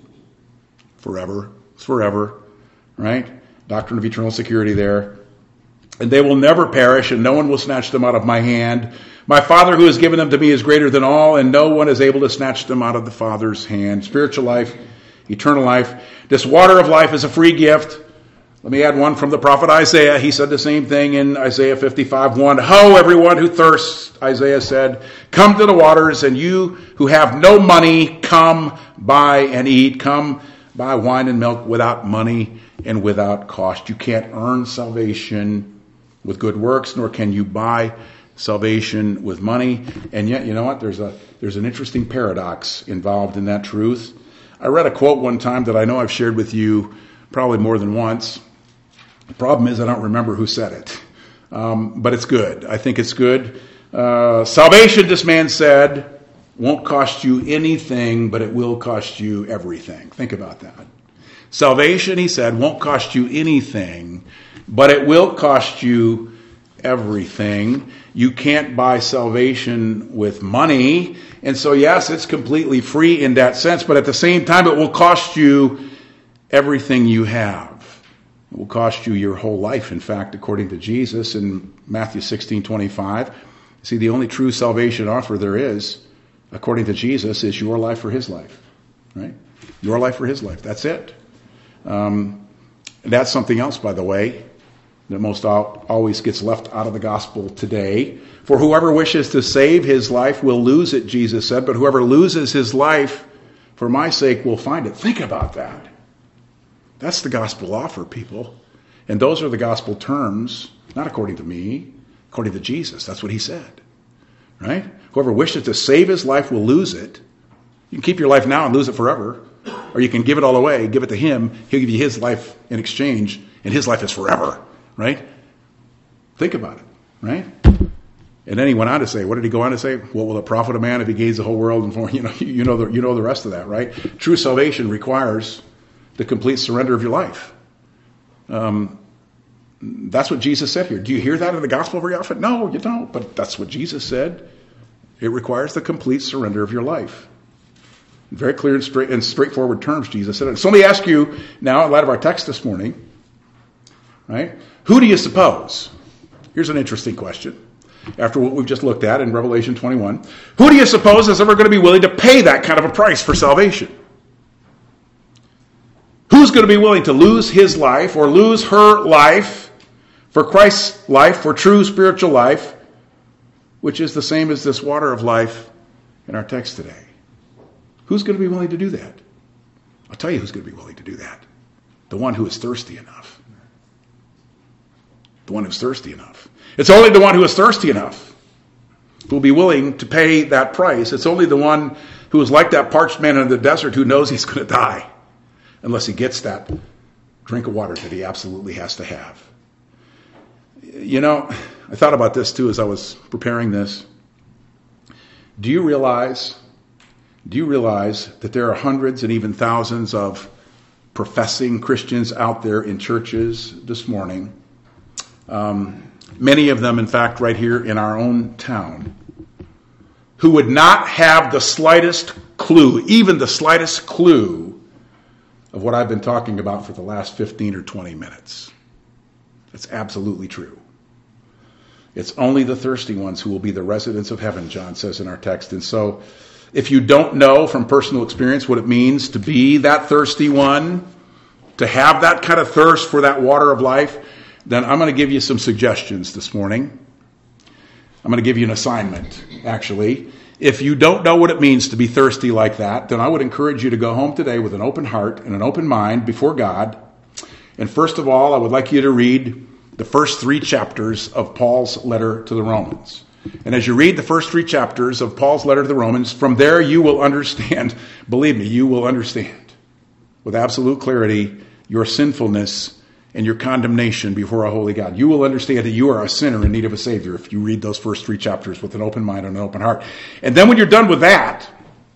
Forever. It's forever, right? Doctrine of eternal security there. And they will never perish, and no one will snatch them out of my hand. My Father who has given them to me is greater than all, and no one is able to snatch them out of the Father's hand. Spiritual life, eternal life. This water of life is a free gift. Let me add one from the prophet Isaiah. He said the same thing in Isaiah fifty-five one. Ho, everyone who thirsts, Isaiah said, come to the waters, and you who have no money, come buy and eat. Come buy wine and milk without money and without cost. You can't earn salvation with good works, nor can you buy salvation with money. And yet, you know what? There's a there's an interesting paradox involved in that truth. I read a quote one time that I know I've shared with you probably more than once. The problem is I don't remember who said it. Um, but it's good. I think it's good. Uh, salvation, this man said, won't cost you anything, but it will cost you everything. Think about that. Salvation, he said, won't cost you anything, but it will cost you everything. You can't buy salvation with money. And so, yes, it's completely free in that sense, but at the same time, it will cost you everything you have. It will cost you your whole life, in fact, according to Jesus in Matthew sixteen twenty-five. See, the only true salvation offer there is according to Jesus, is your life or his life, right? Your life or his life. That's it. Um, that's something else, by the way, that most al- always gets left out of the gospel today. For whoever wishes to save his life will lose it, Jesus said, but whoever loses his life for my sake will find it. Think about that. That's the gospel offer, people. And those are the gospel terms, not according to me, according to Jesus. That's what he said, right? Whoever wishes to save his life will lose it. You can keep your life now and lose it forever, or you can give it all away, give it to him. He'll give you his life in exchange, and his life is forever, right? Think about it, right? And then he went on to say, what did he go on to say? What will it profit a man if he gains the whole world? And for, you know, you know the you know the rest of that, right? True salvation requires the complete surrender of your life. Um, that's what Jesus said here. Do you hear that in the gospel very often? No, you don't. But that's what Jesus said. It requires the complete surrender of your life. Very clear and straight and straightforward terms, Jesus said it. So let me ask you now, in light of our text this morning, right? Who do you suppose? Here's an interesting question. After what we've just looked at in Revelation twenty-one, who do you suppose is ever going to be willing to pay that kind of a price for salvation? Who's going to be willing to lose his life or lose her life for Christ's life, for true spiritual life, which is the same as this water of life in our text today? Who's going to be willing to do that? I'll tell you who's going to be willing to do that. The one who is thirsty enough. The one who's thirsty enough. It's only the one who is thirsty enough who will be willing to pay that price. It's only the one who is like that parched man in the desert who knows he's going to die unless he gets that drink of water that he absolutely has to have. You know, I thought about this too as I was preparing this. Do you realize, do you realize that there are hundreds and even thousands of professing Christians out there in churches this morning? Um, many of them, in fact, right here in our own town, who would not have the slightest clue, even the slightest clue, of what I've been talking about for the last fifteen or twenty minutes. It's absolutely true. It's only the thirsty ones who will be the residents of heaven, John says in our text. And so, if you don't know from personal experience what it means to be that thirsty one, to have that kind of thirst for that water of life, then I'm going to give you some suggestions this morning. I'm going to give you an assignment, actually. If you don't know what it means to be thirsty like that, then I would encourage you to go home today with an open heart and an open mind before God. And first of all, I would like you to read the first three chapters of Paul's letter to the Romans. And as you read the first three chapters of Paul's letter to the Romans, from there you will understand, believe me, you will understand with absolute clarity your sinfulness and your condemnation before a holy God. You will understand that you are a sinner in need of a Savior if you read those first three chapters with an open mind and an open heart. And then when you're done with that,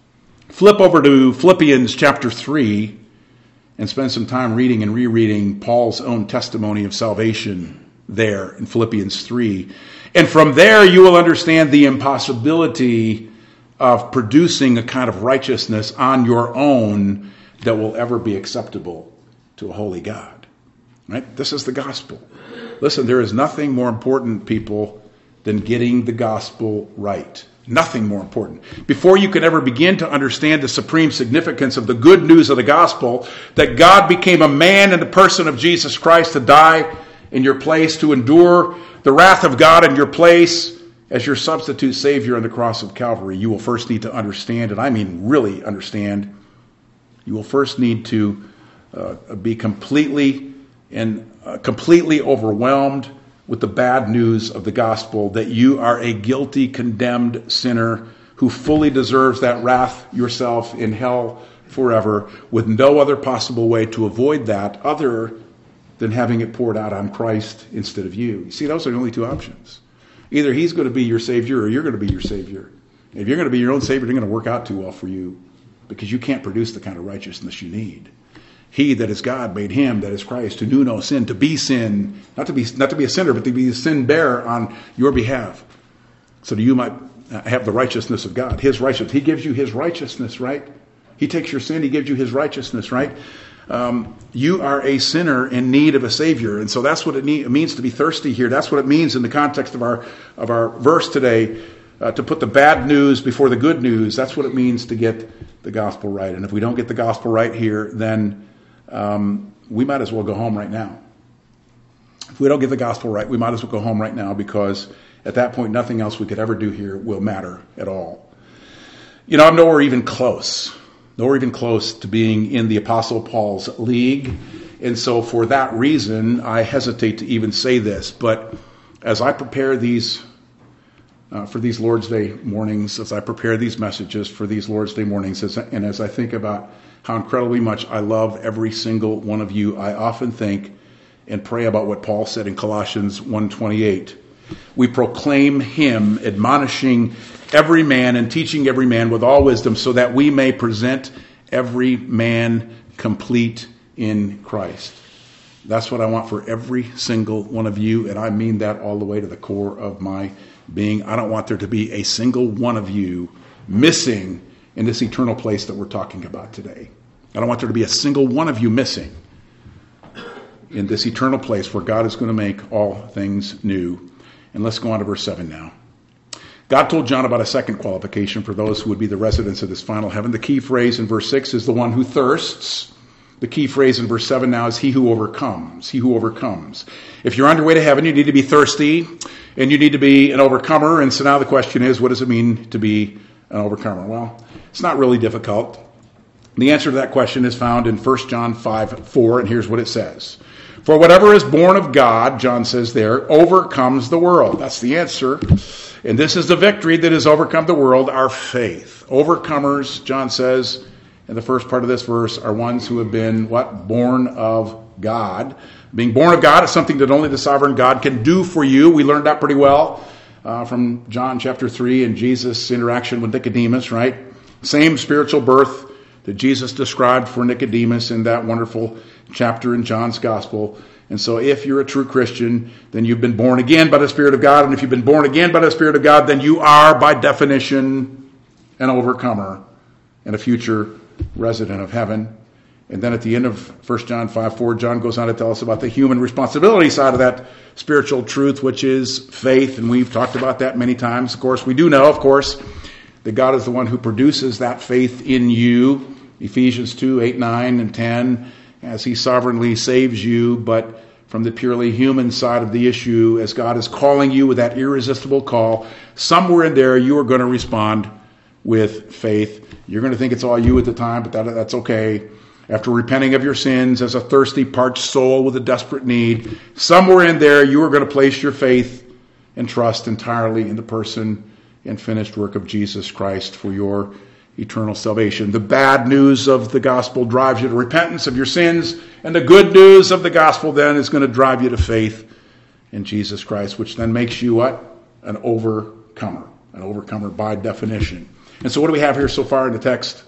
flip over to Philippians chapter three and spend some time reading and rereading Paul's own testimony of salvation there in Philippians three. And from there you will understand the impossibility of producing a kind of righteousness on your own that will ever be acceptable to a holy God. Right? This is the gospel. Listen, there is nothing more important, people, than getting the gospel right. Nothing more important. Before you can ever begin to understand the supreme significance of the good news of the gospel, that God became a man in the person of Jesus Christ to die in your place, to endure the wrath of God in your place as your substitute Savior on the cross of Calvary, you will first need to understand, and I mean really understand, you will first need to uh, be completely and uh, completely overwhelmed with the bad news of the gospel that you are a guilty, condemned sinner who fully deserves that wrath yourself in hell forever, with no other possible way to avoid that other than having it poured out on Christ instead of you. You see, those are the only two options. Either he's going to be your Savior or you're going to be your Savior. And if you're going to be your own Savior, it's going to work out too well for you because you can't produce the kind of righteousness you need. He that is God made him that is Christ, who knew no sin, to be sin, not to be not to be a sinner, but to be a sin bearer on your behalf, so that you might have the righteousness of God, his righteousness. He gives you his righteousness, right? He takes your sin, he gives you his righteousness, right? Um, you are a sinner in need of a Savior, and so that's what it, need, it means to be thirsty here. That's what it means in the context of our of our verse today. uh, to put the bad news before the good news. That's what it means to get the gospel right. And if we don't get the gospel right here, then um, we might as well go home right now. If we don't get the gospel right, we might as well go home right now, because at that point, nothing else we could ever do here will matter at all. You know, I'm nowhere even close, nowhere even close to being in the Apostle Paul's league. And so for that reason, I hesitate to even say this. But as I prepare these uh, for these Lord's Day mornings, as I prepare these messages for these Lord's Day mornings, as, and as I think about how incredibly much I love every single one of you, I often think and pray about what Paul said in Colossians one twenty-eight. We proclaim him, admonishing every man and teaching every man with all wisdom, so that we may present every man complete in Christ. That's what I want for every single one of you, and I mean that all the way to the core of my being. I don't want there to be a single one of you missing in this eternal place that we're talking about today. I don't want there to be a single one of you missing in this eternal place where God is going to make all things new. And let's go on to verse seven now. God told John about a second qualification for those who would be the residents of this final heaven. The key phrase in verse six is the one who thirsts. The key phrase in verse seven now is he who overcomes. He who overcomes. If you're on your way to heaven, you need to be thirsty and you need to be an overcomer. And so now the question is, what does it mean to be an overcomer? Well, it's not really difficult. The answer to that question is found in First John five four, and here's what it says. For whatever is born of God, John says there, overcomes the world. That's the answer. And this is the victory that has overcome the world, our faith. Overcomers, John says in the first part of this verse, are ones who have been, what? Born of God. Being born of God is something that only the sovereign God can do for you. We learned that pretty well uh, from John chapter three and Jesus' interaction with Nicodemus, right? Same spiritual birth that Jesus described for Nicodemus in that wonderful chapter in John's Gospel. And so if you're a true Christian, then you've been born again by the Spirit of God. And if you've been born again by the Spirit of God, then you are, by definition, an overcomer and a future resident of heaven. And then at the end of First John five four, John goes on to tell us about the human responsibility side of that spiritual truth, which is faith. And we've talked about that many times. Of course, we do know, of course, that God is the one who produces that faith in you. Ephesians two, eight, nine, and ten, as he sovereignly saves you, but from the purely human side of the issue, as God is calling you with that irresistible call, somewhere in there you are going to respond with faith. You're going to think it's all you at the time, but that, that's okay. After repenting of your sins as a thirsty, parched soul with a desperate need, somewhere in there you are going to place your faith and trust entirely in the person and finished work of Jesus Christ for your eternal salvation. The bad news of the gospel drives you to repentance of your sins, and the good news of the gospel then is going to drive you to faith in Jesus Christ, which then makes you what? An overcomer. An overcomer by definition. And so what do we have here so far in the text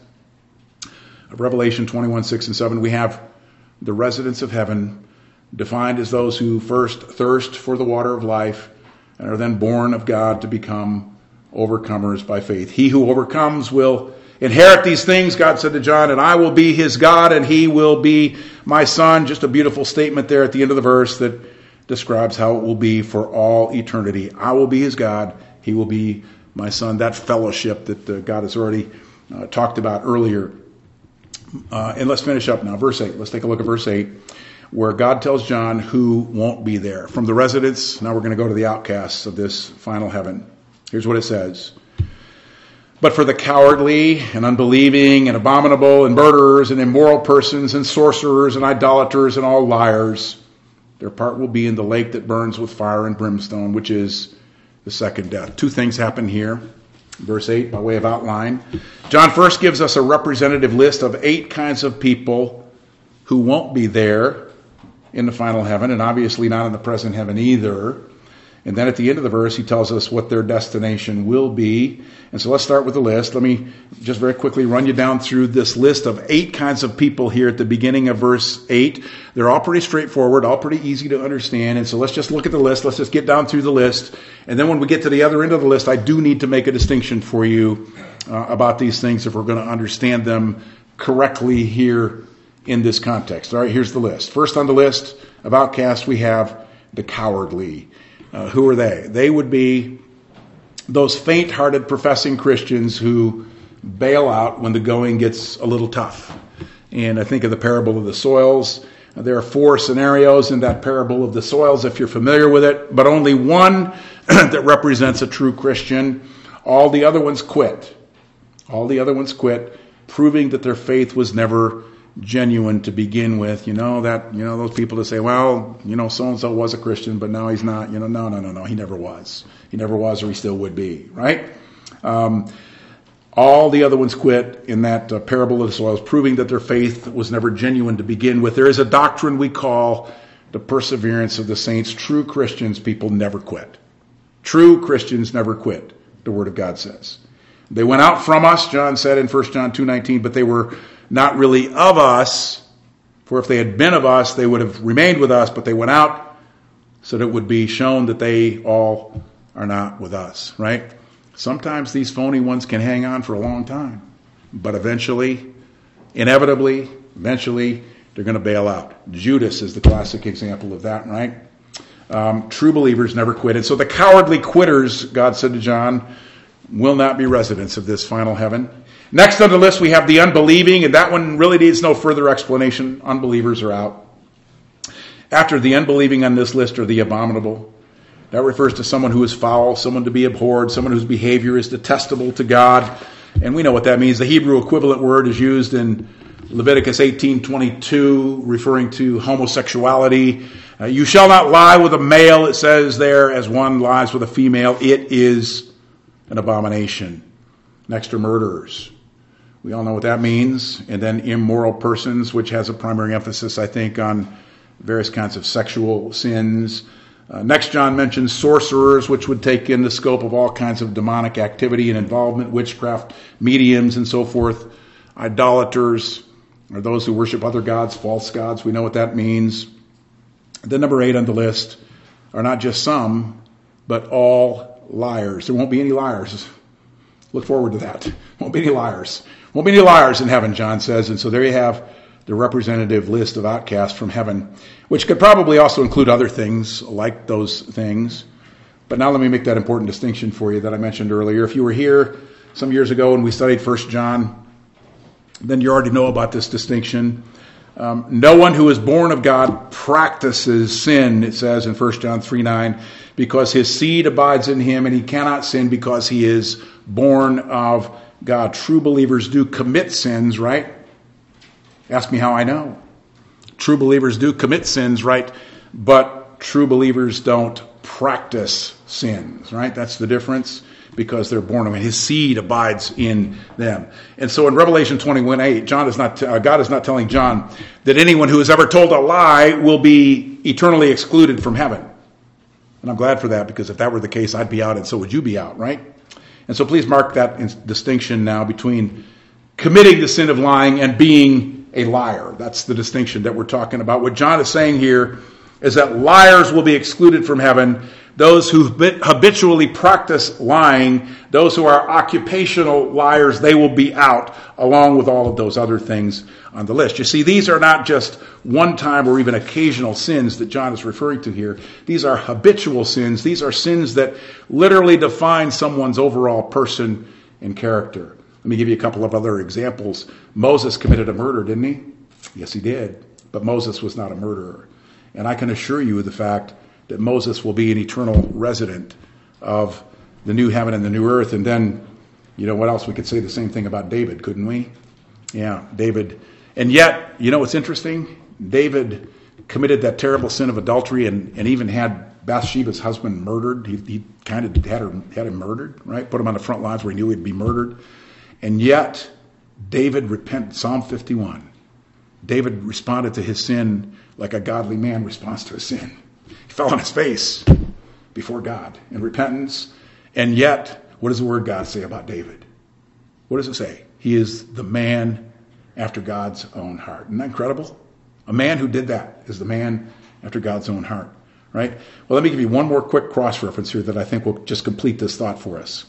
of Revelation twenty-one, six and seven? We have the residents of heaven defined as those who first thirst for the water of life and are then born of God to become overcomers by faith. He who overcomes will inherit these things, God said to John, and I will be his God and he will be my son. Just a beautiful statement there at the end of the verse that describes how it will be for all eternity. I will be his God. He will be my son. That fellowship that uh, God has already uh, talked about earlier. Uh, and let's finish up now. Verse eight. Let's take a look at verse eight, where God tells John who won't be there. From the residents, now we're going to go to the outcasts of this final heaven. Here's what it says. But for the cowardly and unbelieving and abominable and murderers and immoral persons and sorcerers and idolaters and all liars, their part will be in the lake that burns with fire and brimstone, which is the second death. Two things happen here. Verse eight, by way of outline. John first gives us a representative list of eight kinds of people who won't be there in the final heaven, and obviously not in the present heaven either. And then at the end of the verse, he tells us what their destination will be. And so let's start with the list. Let me just very quickly run you down through this list of eight kinds of people here at the beginning of verse eight. They're all pretty straightforward, all pretty easy to understand. And so let's just look at the list. Let's just get down through the list. And then when we get to the other end of the list, I do need to make a distinction for you uh, about these things if we're going to understand them correctly here in this context. All right, here's the list. First on the list of outcasts, we have the cowardly. Uh, who are they? They would be those faint-hearted professing Christians who bail out when the going gets a little tough. And I think of the parable of the soils. There are four scenarios in that parable of the soils, if you're familiar with it, but only one that represents a true Christian. All the other ones quit. All the other ones quit, proving that their faith was never genuine to begin with. You know, that, you know, those people that say, well, you know, so-and-so was a Christian, but now he's not. You know, no, no, no, no, he never was. He never was, or he still would be, right? Um, all the other ones quit in that uh, parable of the soils, proving that their faith was never genuine to begin with. There is a doctrine we call the perseverance of the saints. True Christians, people never quit. True Christians never quit, the Word of God says. They went out from us, John said in First John two nineteen, but they were not really of us, for if they had been of us, they would have remained with us, but they went out so that it would be shown that they all are not with us, right? Sometimes these phony ones can hang on for a long time, but eventually, inevitably, eventually, they're going to bail out. Judas is the classic example of that, right? Um, true believers never quit. And so the cowardly quitters, God said to John, will not be residents of this final heaven. Next on the list, we have the unbelieving, and that one really needs no further explanation. Unbelievers are out. After the unbelieving on this list are the abominable. That refers to someone who is foul, someone to be abhorred, someone whose behavior is detestable to God. And we know what that means. The Hebrew equivalent word is used in Leviticus eighteen twenty-two, referring to homosexuality. Uh, you shall not lie with a male, it says there, as one lies with a female. It is an abomination. Next are murderers. We all know what that means. And then immoral persons, which has a primary emphasis, I think, on various kinds of sexual sins. Uh, next, John mentions sorcerers, which would take in the scope of all kinds of demonic activity and involvement, witchcraft, mediums, and so forth. Idolaters are those who worship other gods, false gods. We know what that means. Then number eight on the list are not just some, but all liars. There won't be any liars. Look forward to that. Won't be any liars. Won't be any liars in heaven, John says. And so there you have the representative list of outcasts from heaven, which could probably also include other things like those things. But now let me make that important distinction for you that I mentioned earlier. If you were here some years ago and we studied First John, then you already know about this distinction. Um, no one who is born of God practices sin, it says in First John three nine, because his seed abides in him and he cannot sin because he is born of God. True believers do commit sins, right? Ask me how I know. True believers do commit sins, right? But true believers don't practice sins, right? That's the difference, because they're born of him. His seed abides in them. And so in Revelation twenty-one eight, John is not, uh, God is not telling John that anyone who has ever told a lie will be eternally excluded from heaven. And I'm glad for that, because if that were the case, I'd be out and so would you be out, right? And so please mark that in- distinction now between committing the sin of lying and being a liar. That's the distinction that we're talking about. What John is saying here is that liars will be excluded from heaven. Those who habitually practice lying, those who are occupational liars, they will be out, along with all of those other things on the list. You see, these are not just one-time or even occasional sins that John is referring to here. These are habitual sins. These are sins that literally define someone's overall person and character. Let me give you a couple of other examples. Moses committed a murder, didn't he? Yes, he did. But Moses was not a murderer. And I can assure you of the fact that Moses will be an eternal resident of the new heaven and the new earth. And then, you know, what else? We could say the same thing about David, couldn't we? Yeah, David. And yet, you know what's interesting? David committed that terrible sin of adultery and, and even had Bathsheba's husband murdered. He, he kind of had, her, had him murdered, right? Put him on the front lines where he knew he'd be murdered. And yet, David repented. Psalm fifty-one. David responded to his sin like a godly man responds to a sin. He fell on his face before God in repentance. And yet, what does the word God say about David? What does it say? He is the man after God's own heart. Isn't that incredible? A man who did that is the man after God's own heart, right? Well, let me give you one more quick cross-reference here that I think will just complete this thought for us.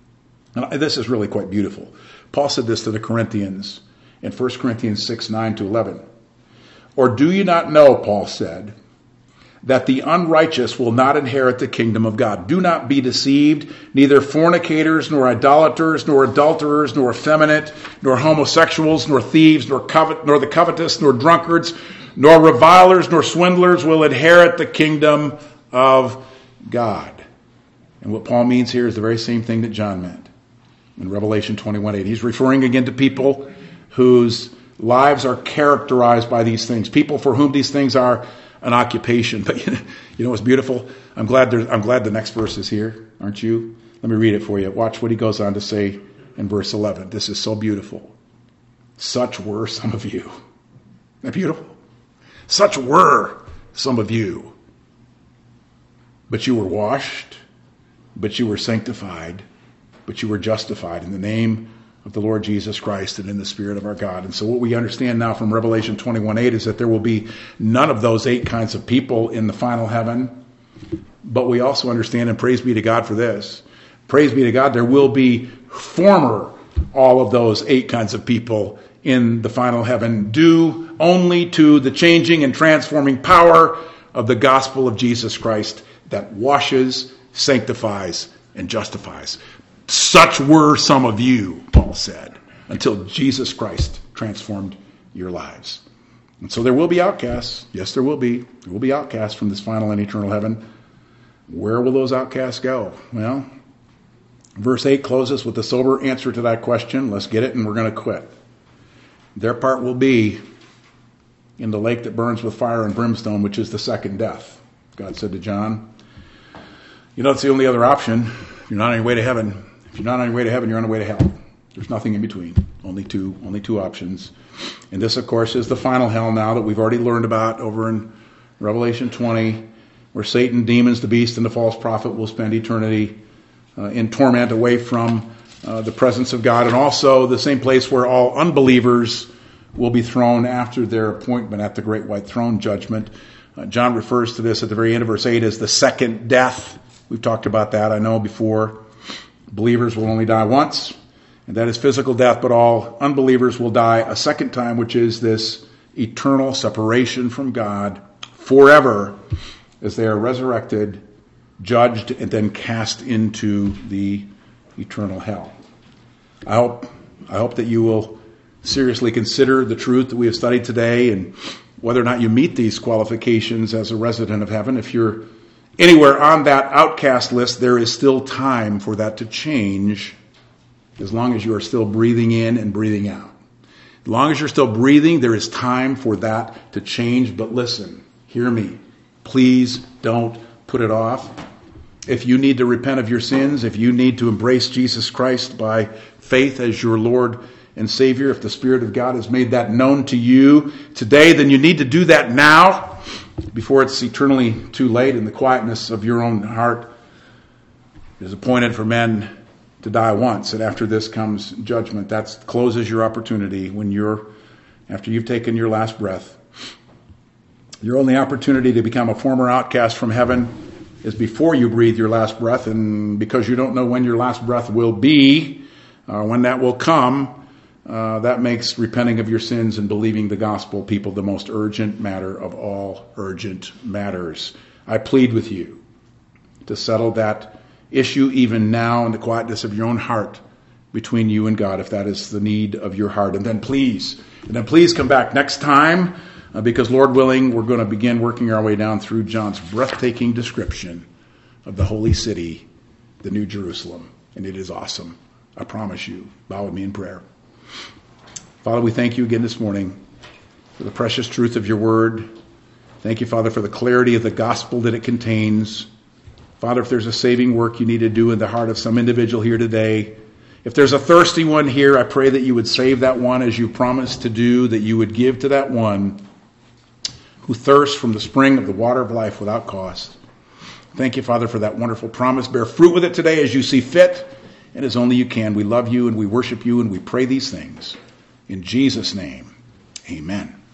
And this is really quite beautiful. Paul said this to the Corinthians in First Corinthians six, nine to eleven. Or do you not know, Paul said, that the unrighteous will not inherit the kingdom of God. Do not be deceived. Neither fornicators, nor idolaters, nor adulterers, nor effeminate, nor homosexuals, nor thieves, nor covet, nor the covetous, nor drunkards, nor revilers, nor swindlers will inherit the kingdom of God. And what Paul means here is the very same thing that John meant in Revelation twenty-one eight. He's referring again to people whose lives are characterized by these things, people for whom these things are an occupation. But you know, you know what's beautiful? I'm glad there, I'm glad the next verse is here, aren't you? Let me read it for you. Watch what he goes on to say in verse eleven. This is so beautiful. Such were some of you. Isn't that beautiful? Such were some of you. But you were washed, but you were sanctified, but you were justified in the name of the Lord Jesus Christ and in the Spirit of our God. And so what we understand now from Revelation twenty-one eight is that there will be none of those eight kinds of people in the final heaven. But we also understand, and praise be to God for this, praise be to God, there will be former all of those eight kinds of people in the final heaven, due only to the changing and transforming power of the gospel of Jesus Christ that washes, sanctifies, and justifies. Such were some of you, Paul said, until Jesus Christ transformed your lives. And so there will be outcasts. Yes, there will be. There will be outcasts from this final and eternal heaven. Where will those outcasts go? Well, verse eight closes with a sober answer to that question. Let's get it, and we're going to quit. Their part will be in the lake that burns with fire and brimstone, which is the second death. God said to John, you know, it's the only other option. You're not on your way to heaven. If you're not on your way to heaven, you're on the way to hell. There's nothing in between. Only two, only two options. And this, of course, is the final hell now that we've already learned about over in Revelation twenty, where Satan, demons, the beast, and the false prophet will spend eternity uh, in torment away from uh, the presence of God, and also the same place where all unbelievers will be thrown after their appointment at the great white throne judgment. Uh, John refers to this at the very end of verse eight as the second death. We've talked about that, I know, before. Believers will only die once, and that is physical death, but all unbelievers will die a second time, which is this eternal separation from God forever as they are resurrected, judged, and then cast into the eternal hell. I hope, I hope that you will seriously consider the truth that we have studied today and whether or not you meet these qualifications as a resident of heaven. If you're anywhere on that outcast list, there is still time for that to change as long as you are still breathing in and breathing out. As long as you're still breathing, there is time for that to change. But listen, hear me. Please don't put it off. If you need to repent of your sins, if you need to embrace Jesus Christ by faith as your Lord and Savior, if the Spirit of God has made that known to you today, then you need to do that now before it's eternally too late in the quietness of your own heart. It is appointed for men to die once, and after this comes judgment. That closes your opportunity when you're, after you've taken your last breath. Your only opportunity to become a former outcast from heaven is before you breathe your last breath, and because you don't know when your last breath will be, uh, when that will come, uh, that makes repenting of your sins and believing the gospel, people, the most urgent matter of all urgent matters. I plead with you to settle that issue even now in the quietness of your own heart between you and God, if that is the need of your heart. And then please, and then please come back next time, uh, because Lord willing, we're going to begin working our way down through John's breathtaking description of the holy city, the New Jerusalem. And it is awesome. I promise you. Bow with me in prayer. Father, we thank you again this morning for the precious truth of your word. Thank you, Father, for the clarity of the gospel that it contains. Father, if there's a saving work you need to do in the heart of some individual here today, if there's a thirsty one here, I pray that you would save that one as you promised to do, that you would give to that one who thirsts from the spring of the water of life without cost. Thank you, Father, for that wonderful promise. Bear fruit with it today as you see fit and as only you can. We love you and we worship you and we pray these things. In Jesus' name, amen.